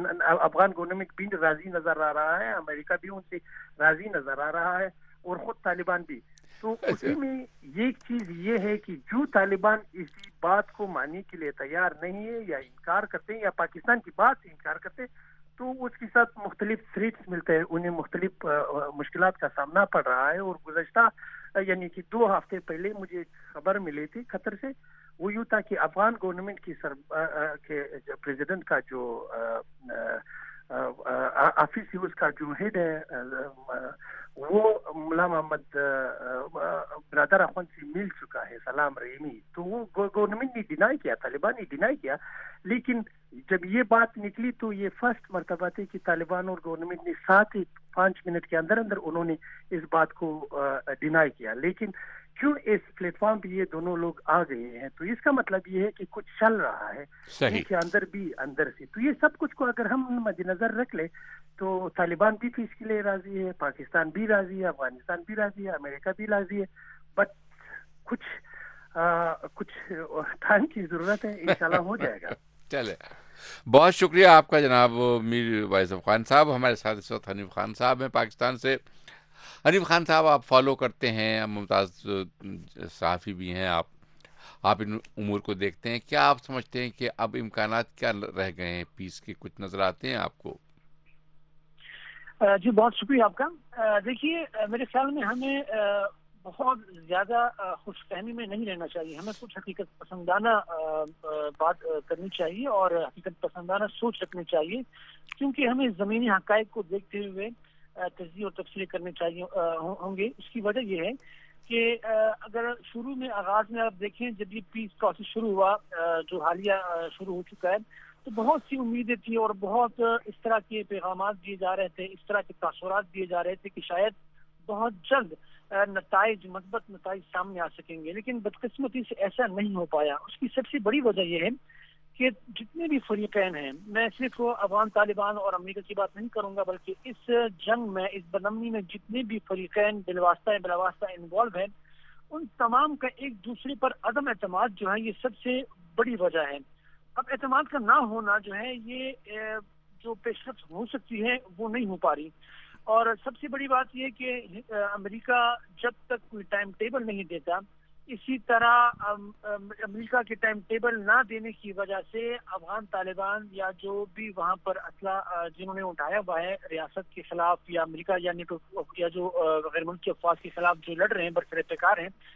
بھی راضی نظر آ رہا ہے، امریکہ بھی ان سے راضی نظر آ رہا ہے اور خود طالبان بھی. تو اسی میں ایک چیز یہ ہے کہ جو طالبان اسی بات کو ماننے کے لیے تیار نہیں ہے یا انکار کرتے ہیں یا پاکستان کی بات سے انکار کرتے ہیں، تو اس کے ساتھ مختلف تھریٹس ملتے ہیں، انہیں مختلف مشکلات کا سامنا پڑ رہا ہے. اور گزشتہ یعنی کہ 2 ہفتے پہلے مجھے خبر ملی تھی قطر سے، وہ یوں تھا کہ افغان گورنمنٹ کی پریزیڈنٹ کا جو آفس ہے، اس کا جو ہیڈ ہے، وہ ملا محمد برادر اخوند سے مل چکا ہے، سلام رحیمی. تو وہ گورنمنٹ نے ڈینائی کیا، طالبان نے ڈینائی کیا. لیکن جب یہ بات نکلی تو یہ فرسٹ مرتبہ تھی کہ طالبان اور گورنمنٹ نے 5 منٹ کے اندر انہوں نے اس بات کو ڈینائی کیا. لیکن کیوں اس پلیٹ فارم پہ یہ دونوں لوگ آ گئے ہیں، تو اس کا مطلب یہ ہے کہ کچھ چل رہا ہے ان کے اندر بھی اندر سے. تو یہ سب کچھ کو اگر ہم مد نظر رکھ لیں تو طالبان بھی اس کے لیے راضی ہے، پاکستان بھی راضی ہے، افغانستان بھی راضی ہے، امریکہ بھی راضی ہے. بٹ کچھ ٹائم کی ضرورت ہے، انشاءاللہ ہو جائے گا. چلے، بہت شکریہ آپ کا جناب میر وائز خان صاحب. ہمارے ساتھ اس وقت حنیف خان صاحب ہیں پاکستان سے. حنیف خان صاحب، آپ فالو کرتے ہیں، ممتاز صحافی بھی ہیں، آپ ان امور کو دیکھتے ہیں. کیا آپ سمجھتے ہیں کہ اب امکانات کیا رہ گئے ہیں پیس کے؟ کچھ نظر آتے ہیں آپ کو؟ جی بہت شکریہ آپ کا. دیکھیے میرے خیال میں ہمیں بہت زیادہ خوش فہمی میں نہیں رہنا چاہیے. ہمیں کچھ حقیقت پسندانہ بات کرنی چاہیے اور حقیقت پسندانہ سوچ رکھنی چاہیے، کیونکہ ہمیں زمینی حقائق کو دیکھتے ہوئے تجزیہ اور تفصیل کرنے چاہیے ہوں گے. اس کی وجہ یہ ہے کہ اگر شروع میں آغاز میں آپ دیکھیں جب یہ پیس پروسیس شروع ہوا، جو حالیہ شروع ہو چکا ہے، تو بہت سی امیدیں تھیں اور بہت اس طرح کے پیغامات دیے جا رہے تھے، اس طرح کے تاثرات دیے جا رہے تھے کہ شاید بہت جلد مثبت نتائج سامنے آ سکیں گے. لیکن بدقسمتی سے ایسا نہیں ہو پایا. اس کی سب سے بڑی وجہ یہ ہے کہ جتنے بھی فریقین ہیں، میں صرف افغان طالبان اور امریکہ کی بات نہیں کروں گا، بلکہ اس جنگ میں، اس بدامنی میں جتنے بھی فریقین بلاواسطہ انوالو ہیں، ان تمام کا ایک دوسرے پر عدم اعتماد جو ہے، یہ سب سے بڑی وجہ ہے. اب اعتماد کا نہ ہونا جو ہے، یہ جو پیش رفت ہو سکتی ہے وہ نہیں ہو پا رہی. اور سب سے بڑی بات یہ کہ امریکہ جب تک کوئی ٹائم ٹیبل نہیں دیتا، اسی طرح امریکہ کے ٹائم ٹیبل نہ دینے کی وجہ سے افغان طالبان یا جو بھی وہاں پر اسلحہ جنہوں نے اٹھایا ہوا ہے ریاست کے خلاف یا امریکہ یا جو غیر ملکی افواج کے خلاف جو لڑ رہے ہیں، برسر پیکار ہیں،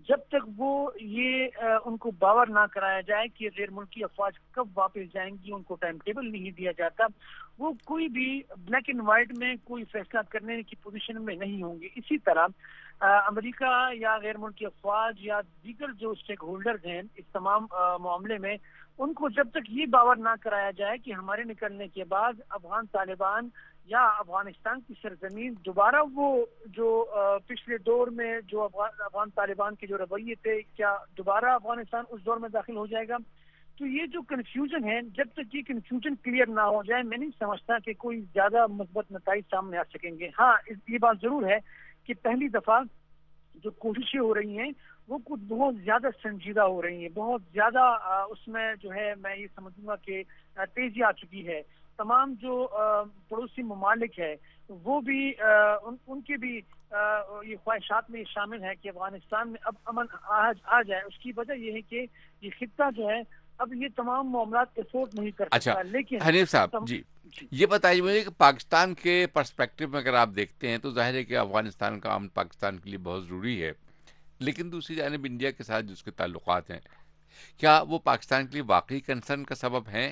جب تک وہ یہ ان کو باور نہ کرایا جائے کہ غیر ملکی افواج کب واپس جائیں گی، ان کو ٹائم ٹیبل نہیں دیا جاتا، وہ کوئی بھی بلیک اینڈ وائٹ میں کوئی فیصلہ کرنے کی پوزیشن میں نہیں ہوں گے۔ اسی طرح امریکہ یا غیر ملکی افواج یا دیگر جو اسٹیک ہولڈرز ہیں اس تمام معاملے میں، ان کو جب تک یہ باور نہ کرایا جائے کہ ہمارے نکلنے کے بعد افغان طالبان یا افغانستان کی سرزمین دوبارہ وہ جو پچھلے دور میں جو افغان طالبان کے جو رویے تھے، کیا دوبارہ افغانستان اس دور میں داخل ہو جائے گا؟ تو یہ جو کنفیوژن ہے، جب تک یہ کنفیوژن کلیئر نہ ہو جائے، میں نہیں سمجھتا کہ کوئی زیادہ مثبت نتائج سامنے آ سکیں گے۔ ہاں، یہ بات ضرور ہے کہ پہلی دفعہ جو کوششیں ہو رہی ہیں وہ کچھ بہت زیادہ سنجیدہ ہو رہی ہیں، بہت زیادہ اس میں جو ہے میں یہ سمجھوں گا کہ تیزی آ چکی ہے۔ تمام جو پڑوسی ممالک ہے وہ بھی ان کے بھی یہ خواہشات میں شامل ہے کہ افغانستان میں اب امن آ جائے۔ اس کی وجہ یہ ہے کہ یہ خطہ جو ہے اب یہ تمام معاملات افورڈ نہیں کر سکتا۔ لیکن حنیف صاحب جی یہ بتائیے مجھے کہ پاکستان کے پرسپیکٹو میں اگر آپ دیکھتے ہیں تو ظاہر ہے کہ افغانستان کا امن پاکستان کے لیے بہت ضروری ہے، لیکن دوسری جانب انڈیا کے ساتھ جو اس کے تعلقات ہیں، کیا وہ پاکستان کے لیے واقعی کنسرن کا سبب ہیں؟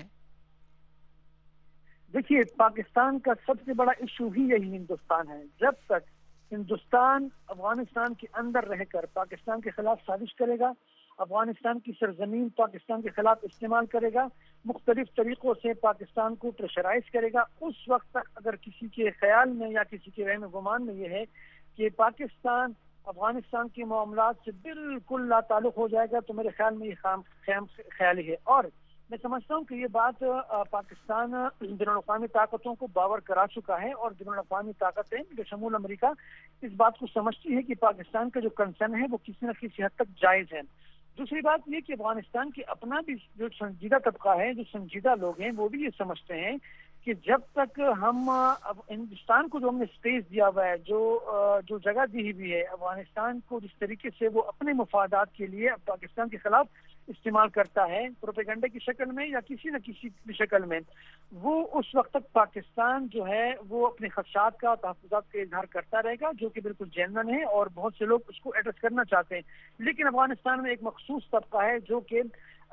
دیکھیے، پاکستان کا سب سے بڑا ایشو ہی یہی ہندوستان ہے۔ جب تک ہندوستان افغانستان کے اندر رہ کر پاکستان کے خلاف سازش کرے گا، افغانستان کی سرزمین پاکستان کے خلاف استعمال کرے گا، مختلف طریقوں سے پاکستان کو پریشرائز کرے گا، اس وقت تک اگر کسی کے خیال میں یا کسی کے وہم گمان میں یہ ہے کہ پاکستان افغانستان کے معاملات سے بالکل لا تعلق ہو جائے گا، تو میرے خیال میں یہ خام خیالی ہے۔ اور میں سمجھتا ہوں کہ یہ بات پاکستان بین الاقوامی طاقتوں کو باور کرا چکا ہے، اور بین الاقوامی طاقتیں بشمول امریکہ اس بات کو سمجھتی ہے کہ پاکستان کا جو کنسرن ہے وہ کسی نہ کسی حد تک جائز ہے۔ دوسری بات یہ کہ افغانستان کے اپنا بھی جو سنجیدہ طبقہ ہے، جو سنجیدہ لوگ ہیں، وہ بھی یہ سمجھتے ہیں کہ جب تک ہم ہندوستان کو جو ہم نے اسپیس دیا ہوا ہے، جو جگہ دی ہوئی ہے افغانستان کو، جس طریقے سے وہ اپنے مفادات کے لیے پاکستان کے خلاف استعمال کرتا ہے پروپیگنڈا کی شکل میں یا کسی نہ کسی بھی شکل میں، وہ اس وقت تک پاکستان جو ہے وہ اپنے خدشات کا، تحفظات کا اظہار کرتا رہے گا، جو کہ بالکل جینون ہے اور بہت سے لوگ اس کو ایڈریس کرنا چاہتے ہیں۔ لیکن افغانستان میں ایک مخصوص طبقہ ہے جو کہ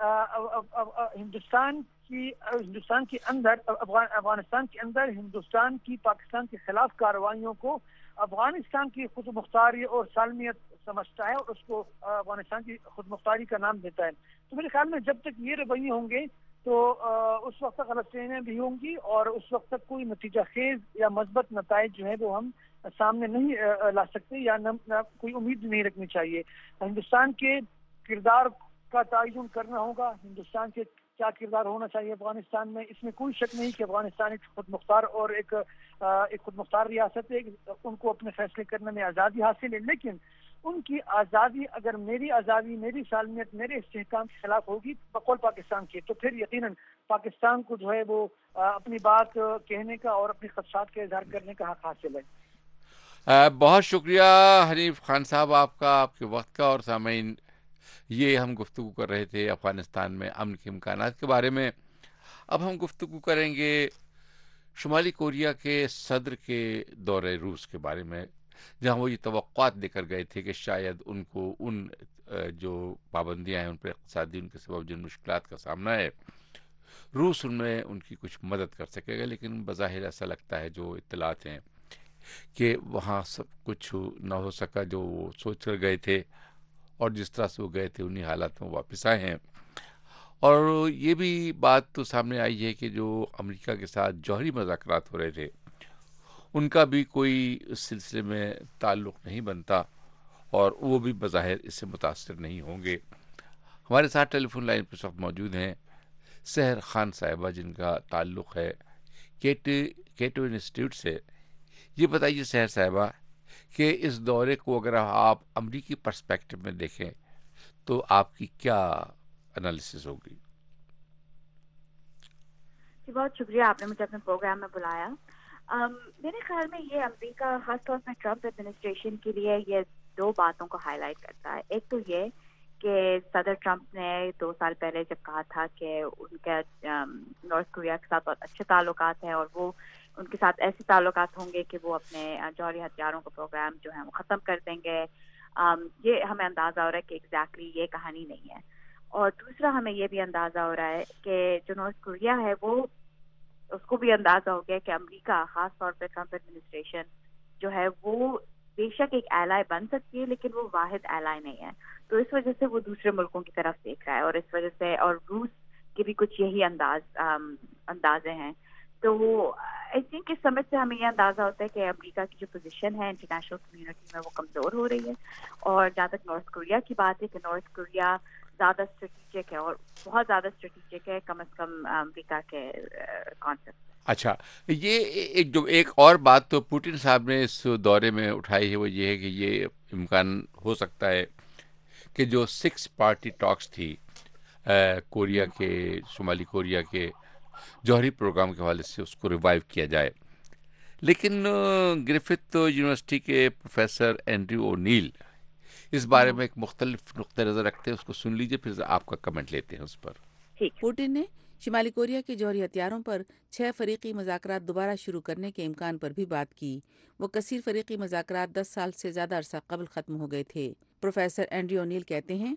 ہندوستان کے اندر، افغانستان کے اندر ہندوستان کی پاکستان کے خلاف کارروائیوں کو افغانستان کی خود مختاری اور سالمیت سمجھتا ہے، اور اس کو افغانستان کی خود مختاری کا نام دیتا ہے۔ تو میرے خیال میں جب تک یہ رویے ہوں گے تو اس وقت تک غلط فہمیاں بھی ہوں گی، اور اس وقت تک کوئی نتیجہ خیز یا مثبت نتائج جو ہے وہ ہم سامنے نہیں لا سکتے، یا کوئی امید نہیں رکھنی چاہیے۔ ہندوستان کے کردار کا تعین کرنا ہوگا، ہندوستان کے کیا کردار ہونا چاہیے افغانستان میں۔ اس میں کوئی شک نہیں کہ افغانستان ایک خود مختار اور ایک خود مختار ریاست ہے، ان کو اپنے فیصلے کرنے میں آزادی حاصل ہے، لیکن ان کی آزادی اگر میری آزادی، میری سالمیت، میرے استحکام کے خلاف ہوگی بقول پاکستان کے، تو پھر یقیناً پاکستان کو جو ہے وہ اپنی بات کہنے کا اور اپنی خدشات کا اظہار کرنے کا حق حاصل ہے۔ بہت شکریہ حنیف خان صاحب آپ کا، آپ کے وقت کا۔ اور سامعین، یہ ہم گفتگو کر رہے تھے افغانستان میں امن کے امکانات کے بارے میں۔ اب ہم گفتگو کریں گے شمالی کوریا کے صدر کے دورہ روس کے بارے میں، جہاں وہ یہ توقعات دے کر گئے تھے کہ شاید ان کو ان جو پابندیاں ہیں ان پر اقتصادی، ان کے سبب جن مشکلات کا سامنا ہے، روس ان میں ان کی کچھ مدد کر سکے گا۔ لیکن بظاہر ایسا لگتا ہے، جو اطلاعات ہیں، کہ وہاں سب کچھ نہ ہو سکا جو وہ سوچ کر گئے تھے، اور جس طرح سے وہ گئے تھے انہی حالات میں واپس آئے ہیں۔ اور یہ بھی بات تو سامنے آئی ہے کہ جو امریکہ کے ساتھ جوہری مذاکرات ہو رہے تھے، ان کا بھی کوئی اس سلسلے میں تعلق نہیں بنتا، اور وہ بھی بظاہر اس سے متاثر نہیں ہوں گے۔ ہمارے ساتھ ٹیلی فون لائن پر اس وقت موجود ہیں سحر خان صاحبہ، جن کا تعلق ہے کیٹو انسٹیٹیوٹ سے۔ یہ بتائیے سحر صاحبہ کہ اس دورے کو اگر آپ امریکی پرسپیکٹو میں دیکھیں تو آپ کی کیا انالیسس ہوگی؟ بہت شکریہ، آپ نے مجھے اپنے پروگرام میں بلایا۔ میرے خیال میں یہ امریکہ خاص طور پر ٹرمپ ایڈمنسٹریشن کے لیے یہ دو باتوں کو ہائی لائٹ کرتا ہے۔ ایک تو یہ کہ صدر ٹرمپ نے 2 سال پہلے جب کہا تھا کہ ان کے نارتھ کوریا کے ساتھ بہت اچھے تعلقات ہیں، اور وہ ان کے ساتھ ایسے تعلقات ہوں گے کہ وہ اپنے جوہری ہتھیاروں کا پروگرام جو ہے وہ ختم کر دیں گے، یہ ہمیں اندازہ ہو رہا ہے کہ ایگزیکٹلی یہ کہانی نہیں ہے. اور دوسرا ہمیں یہ بھی اندازہ ہو رہا ہے کہ جو نارتھ کوریا ہے وہ اس کو بھی اندازہ ہو گیا کہ امریکہ خاص طور پہ ٹرمپ ایڈمنسٹریشن جو ہے وہ بے شک ایک ایلائی بن سکتی ہے لیکن وہ واحد ایلائی نہیں ہے. تو اس وجہ سے وہ دوسرے ملکوں کی طرف دیکھ رہا ہے اور اس وجہ سے اور روس کے بھی کچھ یہی اندازے ہیں. تو آئی تھنک اس سمجھ سے ہمیں یہ اندازہ ہوتا ہے کہ امریکہ کی جو پوزیشن ہے انٹرنیشنل کمیونٹی میں وہ کمزور ہو رہی ہے. اور جہاں تک نارتھ کوریا کی بات ہے کہ نارتھ کوریا زیادہ اسٹریٹجک ہے اور بہت زیادہ اسٹریٹجک ہے کم از کم امریکہ کے کانسیپٹ. اچھا، یہ ایک اور بات تو پوٹن صاحب نے اس دورے میں اٹھائی ہے وہ یہ ہے کہ یہ امکان ہو سکتا ہے کہ جو 6 پارٹی ٹاکس تھی کوریا کے شمالی کوریا کے جوہری پروگرام کے حوالے سے اس کو ریوائیو کیا جائے. لیکن گرفت یونیورسٹی کے پروفیسر اینڈریو اونیل اس بارے میں ایک مختلف نقطہ نظر رکھتے ہیں. اس کو سن لیجئے پھر آپ کا کمنٹ لیتے ہیں اس پر. پوٹن نے شمالی کوریا کے جوہری ہتھیاروں پر 6 فریقی مذاکرات دوبارہ شروع کرنے کے امکان پر بھی بات کی. وہ کثیر فریقی مذاکرات 10 سال سے زیادہ عرصہ قبل ختم ہو گئے تھے. پروفیسر اینڈریو اونیل کہتے ہیں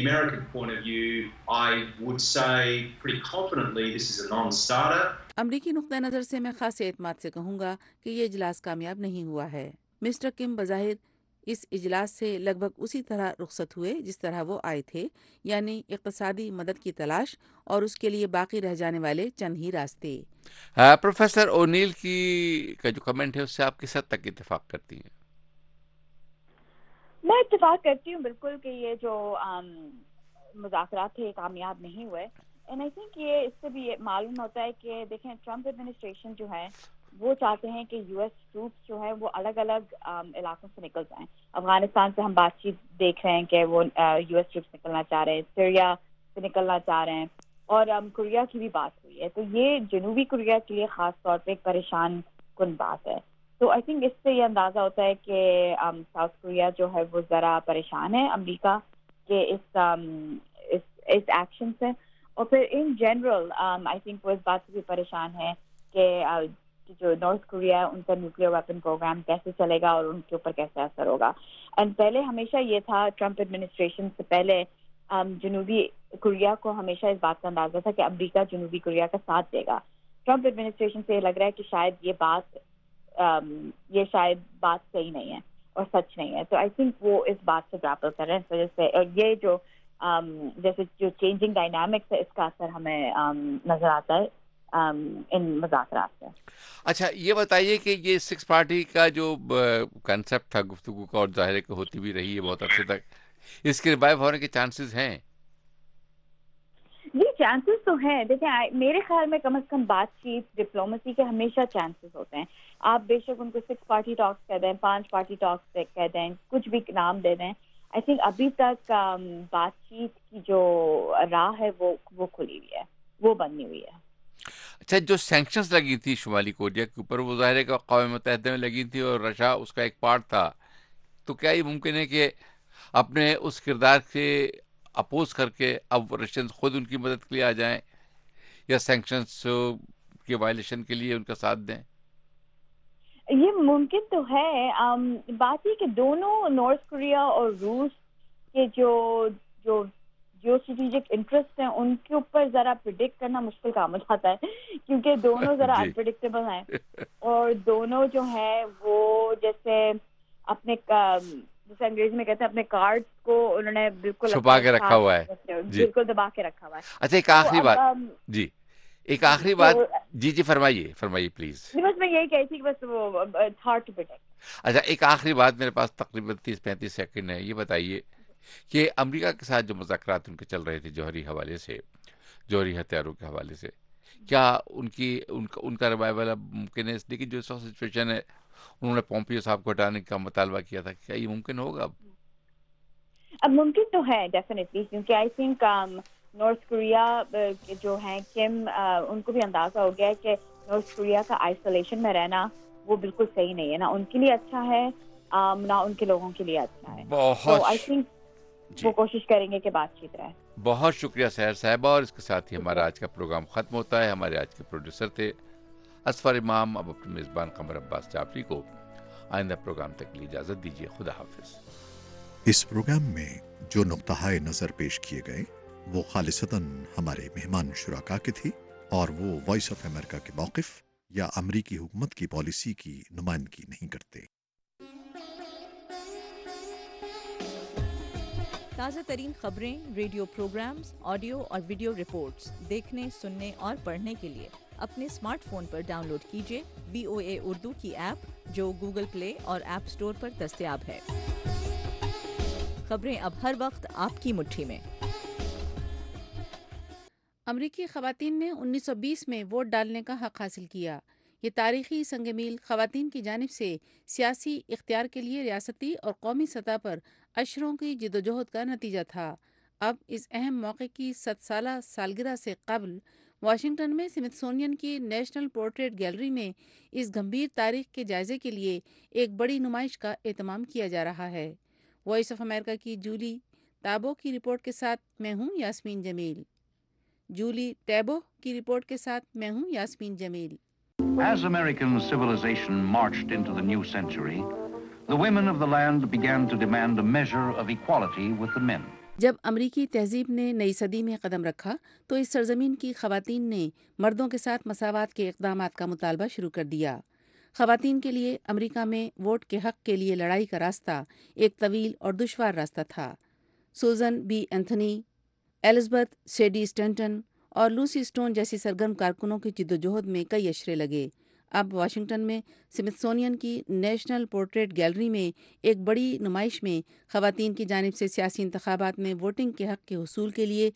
امریکی نقطہ نظر سے میں خاص اعتماد سے کہوں گا کہ یہ اجلاس کامیاب نہیں ہوا ہے. مسٹر کم بظاہر اس اجلاس سے لگ بھگ اسی طرح رخصت ہوئے جس طرح وہ آئے تھے، یعنی اقتصادی مدد کی تلاش اور اس کے لیے باقی رہ جانے والے چند ہی راستے. پروفیسر اونیل کا جو کمنٹ ہے اس سے آپ کس حد تک اتفاق کرتی ہیں؟ میں اتفاق کرتی ہوں بالکل کہ یہ جو مذاکرات تھے کامیاب نہیں ہوئے. اینڈ آئی تھنک یہ اس سے بھی معلوم ہوتا ہے کہ دیکھیں ٹرمپ ایڈمنسٹریشن جو ہے وہ چاہتے ہیں کہ یو ایس ٹروپس جو ہے وہ الگ الگ علاقوں سے نکل جائیں. افغانستان سے ہم بات چیت دیکھ رہے ہیں کہ وہ یو ایس ٹروپس نکلنا چاہ رہے ہیں، سیریا سے نکلنا چاہ رہے ہیں، اور کوریا کی بھی بات ہوئی ہے. تو یہ جنوبی کوریا کے لیے خاص طور پہ ایک پریشان کن بات ہے. تو آئی تھنک اس سے یہ اندازہ ہوتا ہے کہ ساؤتھ کوریا جو ہے وہ ذرا پریشان ہے امریکہ کے اس ایکشن سے. اور پھر ان جنرل آئی تھنک وہ اس بات سے بھی پریشان ہے کہ جو نارتھ کوریا ہے ان کا نیوکلیئر ویپن پروگرام کیسے چلے گا اور ان کے اوپر کیسے اثر ہوگا. اینڈ پہلے ہمیشہ یہ تھا ٹرمپ ایڈمنسٹریشن سے پہلے جنوبی کوریا کو ہمیشہ اس بات کا اندازہ تھا کہ امریکہ جنوبی کوریا کا ساتھ دے گا. ٹرمپ ایڈمنسٹریشن سے یہ لگ رہا ہے کہ شاید یہ بات صحیح نہیں ہے اور سچ نہیں ہے. تو آئی تھنک وہ اس بات سے گراپل کر رہے ہیں اس وجہ سے. اور یہ جو جیسے جو چینجنگ ڈائنامکس ہے اس کا اثر ہمیں نظر آتا ہے ان مذاکرات سے. اچھا، یہ بتائیے کہ یہ 6 پارٹی کا جو کنسیپٹ تھا گفتگو کا اور ظاہر ہے کہ ہوتی بھی رہی ہے بہت عرصے تک، اس کے ریوائیو ہونے کے چانسز ہیں؟ جی چانسز تو ہیں. دیکھیں میرے خیال میں کم از کم بات چیت ڈپلومیسی کے ہمیشہ چانسز ہوتے ہیں. آپ بے شک ان کو 6 پارٹی ٹاکس کہہ دیں، 5 پارٹی ٹاکس کہہ دیں، کچھ بھی نام دے دیں. آئی تھنک ابھی تک بات چیت کی جو راہ ہے وہ کھلی ہوئی ہے، وہ بنی ہوئی ہے. اچھا، جو سینکشنز لگی تھی شمالی کوریا کے اوپر وہ ظاہر ہے کہ اقوام متحدہ میں لگی تھی اور رشیا اس کا ایک پارٹ تھا. تو کیا یہ ممکن ہے کہ اپنے اس کردار سے اپوز کر کے اب رشینز خود ان کی مدد کے لیے آ جائیں یا سینکشنز کے وائلیشن کے لیے ان کا ساتھ دیں؟ یہ ممکن تو ہے. بات یہ کہ دونوں نارتھ کوریا اور روس کے جو اسٹریٹجک انٹرسٹ ہیں ان کے اوپر ذرا پریڈکٹ کرنا مشکل کام ہو جاتا ہے کیونکہ دونوں ذرا انپریڈکٹیبل ہیں اور دونوں جو ہے وہ جیسے اپنے جیسے انگریزی میں کہتے ہیں اپنے کارڈ کو انہوں نے بالکل چھپا کے رکھا ہوا ہے، بالکل دبا کے رکھا ہوا ہے. اچھا ایک آخری بات ایک آخری بات جی فرمائیے پلیز. بس میں یہی کہی تھی کہ بس وہ ہارڈ ٹو پروٹیکٹ. اچھا ایک آخری بات میرے پاس تقریباً 30-35 سیکنڈ ہے. یہ بتائیے کہ امریکہ کے ساتھ جو مذاکرات ان کے چل رہے تھے جوہری حوالے سے، جوہری ہتھیاروں کے حوالے سے، کیا ان کا ریوائول اب ممکن ہے؟ لیکن جو سچویشن ہے انہوں نے پومپیو صاحب کو ہٹانے کا مطالبہ کیا تھا، کیا یہ ممکن ہوگا اب ممکن تو ہے ڈیفینیٹلی، کیونکہ آئی تھنک نارتھ کوریا جو ہیں کم ان کو بھی اندازہ ہو گیا ہے کہ نارتھ کوریا کا آئسولیشن میں رہنا وہ بالکل صحیح نہیں ہے، نہ ان کے لیے اچھا ہے نہ ان کے لوگوں کے لیے اچھا ہے. تو آئی تھنک وہ کوشش کریں گے کہ بات چیت رہے. بہت شکریہ سحر صاحبہ. اور اس کے ساتھ ہی ہمارا آج کا پروگرام ختم ہوتا ہے. ہمارے آج کے پروڈیوسر تھے اصفر امام. اب اپنے میزبان قمر عباس جعفری کو آئندہ پروگرام تک کے لیے اجازت دیجیے. خدا حافظ. اس پروگرام میں جو نقطہ نظر پیش کیے گئے وہ خالصتاً ہمارے مہمان شرکاء کے تھے اور وہ وائس آف امریکہ کے موقف یا امریکی حکومت کی پالیسی کی نمائندگی نہیں کرتے۔ تازہ ترین خبریں، ریڈیو پروگرامز، آڈیو اور ویڈیو رپورٹس دیکھنے، سننے اور پڑھنے کے لیے اپنے اسمارٹ فون پر ڈاؤن لوڈ کیجیے VOA اردو کی ایپ جو گوگل پلے اور ایپ اسٹور پر دستیاب ہے۔ خبریں اب ہر وقت آپ کی مٹھی میں۔ امریکی خواتین نے 1920 میں ووٹ ڈالنے کا حق حاصل کیا۔ یہ تاریخی سنگ میل خواتین کی جانب سے سیاسی اختیار کے لیے ریاستی اور قومی سطح پر اشروں کی جدوجہد کا نتیجہ تھا۔ اب اس اہم موقع کی 100 سالہ سالگرہ سے قبل واشنگٹن میں سمتھسونین کی نیشنل پورٹریٹ گیلری میں اس گمبھیر تاریخ کے جائزے کے لیے ایک بڑی نمائش کا اہتمام کیا جا رہا ہے۔ وائس آف امریکہ کی جولی ٹیبو کی رپورٹ کے ساتھ میں ہوں یاسمین جمیل۔ جولی ٹیبو کی رپورٹ کے ساتھ میں ہوں یاسمین جمیل۔ As American civilization marched into the new century, the women of the land began to demand a measure of equality with the men. جب امریکی تہذیب نے نئی صدی میں قدم رکھا تو اس سرزمین کی خواتین نے مردوں کے ساتھ مساوات کے اقدامات کا مطالبہ شروع کر دیا۔ خواتین کے لیے امریکہ میں ووٹ کے حق کے لیے لڑائی کا راستہ ایک طویل اور دشوار راستہ تھا۔ Susan B Anthony, Elizabeth Cady Stanton اور لوسی اسٹون جیسی سرگرم کارکنوں کی جدوجہد میں کئی اشرے لگے۔ اب واشنگٹن میں سمتھسونین کی نیشنل پورٹریٹ گیلری میں ایک بڑی نمائش میں خواتین کی جانب سے سیاسی انتخابات میں ووٹنگ کے حق کے حصول کے لیے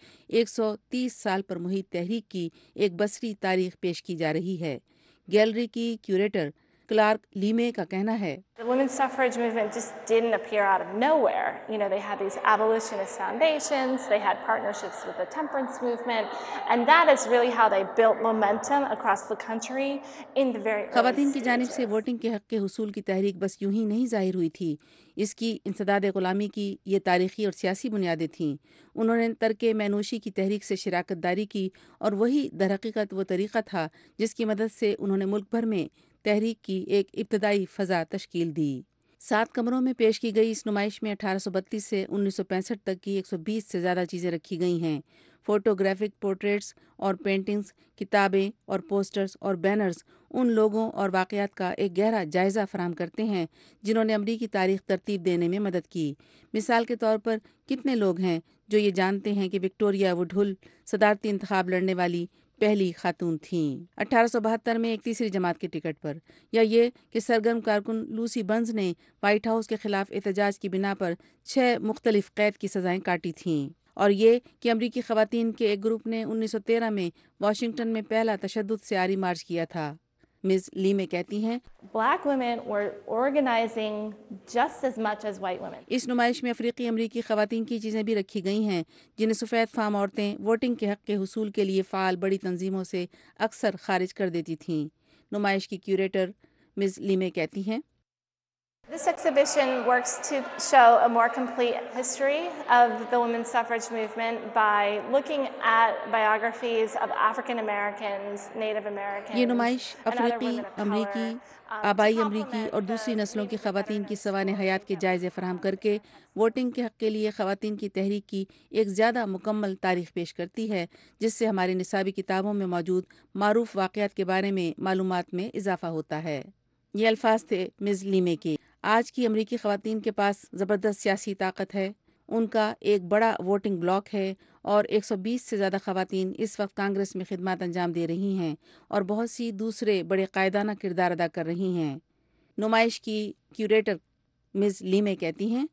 130 سال پر محیط تحریک کی ایک بصری تاریخ پیش کی جا رہی ہے۔ گیلری کی کیوریٹر کلارک لیمے کا کہنا ہے The women's suffrage movement just didn't appear out of nowhere. You know, they had these abolitionist foundations, they had partnerships with the temperance movement, and that is really how they built momentum across the country in the very early خواتین کی جانب سے stages. Voting کے حق کے حصول کی تحریک بس یوں ہی نہیں ظاہر ہوئی تھی، اس کی انسداد غلامی کی یہ تاریخی اور سیاسی بنیادیں تھیں۔ انہوں نے ترک مینوشی کی تحریک سے شراکت داری کی اور وہی درحقیقت وہ طریقہ تھا جس کی مدد سے انہوں نے ملک بھر میں تحریک کی ایک ابتدائی فضا تشکیل دی۔ 7 کمروں میں پیش کی گئی اس نمائش میں 1832 سے 1965 تک کی 120 سے زیادہ چیزیں رکھی گئی ہیں۔ فوٹوگرافک پورٹریٹس اور پینٹنگز، کتابیں اور پوسٹرز اور بینرز ان لوگوں اور واقعات کا ایک گہرا جائزہ فراہم کرتے ہیں جنہوں نے امریکی تاریخ ترتیب دینے میں مدد کی۔ مثال کے طور پر کتنے لوگ ہیں جو یہ جانتے ہیں کہ وکٹوریہ وڈہل صدارتی انتخاب لڑنے والی پہلی خاتون تھیں 1872 میں ایک تیسری جماعت کے ٹکٹ پر، یا یہ کہ سرگرم کارکن لوسی بنز نے وائٹ ہاؤس کے خلاف احتجاج کی بنا پر 6 مختلف قید کی سزائیں کاٹی تھیں، اور یہ کہ امریکی خواتین کے ایک گروپ نے 1913 میں واشنگٹن میں پہلا تشدد سے عاری مارچ کیا تھا۔ مز لیمے کہتی ہیں Black women were organizing just as much as white women. اس نمائش میں افریقی امریکی خواتین کی چیزیں بھی رکھی گئی ہیں جنہیں سفید فام عورتیں ووٹنگ کے حق کے حصول کے لیے فعال بڑی تنظیموں سے اکثر خارج کر دیتی تھیں۔ نمائش کی کیوریٹر مز لیمے کہتی ہیں This exhibition works to show a more complete history of the women's suffrage movement by looking at biographies of African Americans, Native Americans, یہ نمائش and other افریقی، women of امریکی، color, آبائی امریکی اور دوسری نسلوں کی خواتین کی سوانح حیات کے جائزے فراہم کر کے ووٹنگ کے حق کے لیے خواتین کی تحریک کی ایک زیادہ مکمل تاریخ پیش کرتی ہے، جس سے ہماری نصابی کتابوں میں موجود معروف واقعات کے بارے میں معلومات میں اضافہ ہوتا ہے۔ یہ الفاظ تھے مز لیمے کے۔ آج کی امریکی خواتین کے پاس زبردست سیاسی طاقت ہے، ان کا ایک بڑا ووٹنگ بلاک ہے اور 120 سے زیادہ خواتین اس وقت کانگریس میں خدمات انجام دے رہی ہیں اور بہت سی دوسرے بڑے قائدانہ کردار ادا کر رہی ہیں۔ نمائش کی کیوریٹر مز لیمے کہتی ہیں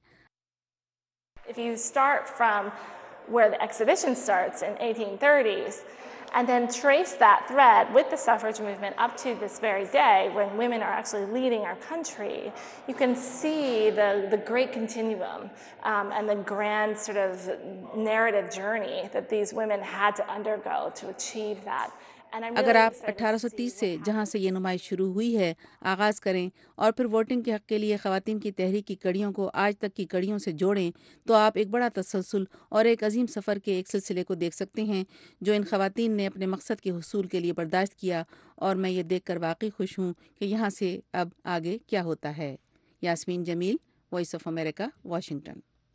If you start from where the exhibition starts in 1830s and then trace that thread with the suffrage movement up to this very day when women are actually leading our country, you can see the great continuum and the grand sort of narrative journey that these women had to undergo to achieve that. اگر آپ 1830 سے جہاں سے یہ نمائش شروع ہوئی ہے آغاز کریں اور پھر ووٹنگ کے حق کے لیے خواتین کی تحریک کی کڑیوں کو آج تک کی کڑیوں سے جوڑیں تو آپ ایک بڑا تسلسل اور ایک عظیم سفر کے ایک سلسلے کو دیکھ سکتے ہیں جو ان خواتین نے اپنے مقصد کے حصول کے لیے برداشت کیا، اور میں یہ دیکھ کر واقعی خوش ہوں کہ یہاں سے اب آگے کیا ہوتا ہے۔ Yasmin Jamil, Voice of America, Washington.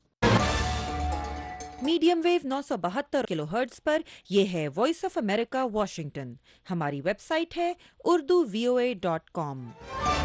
Medium wave 972 kilohertz पर। यह है वॉइस ऑफ अमेरिका वाशिंगटन। हमारी वेबसाइट है urduvoa.com।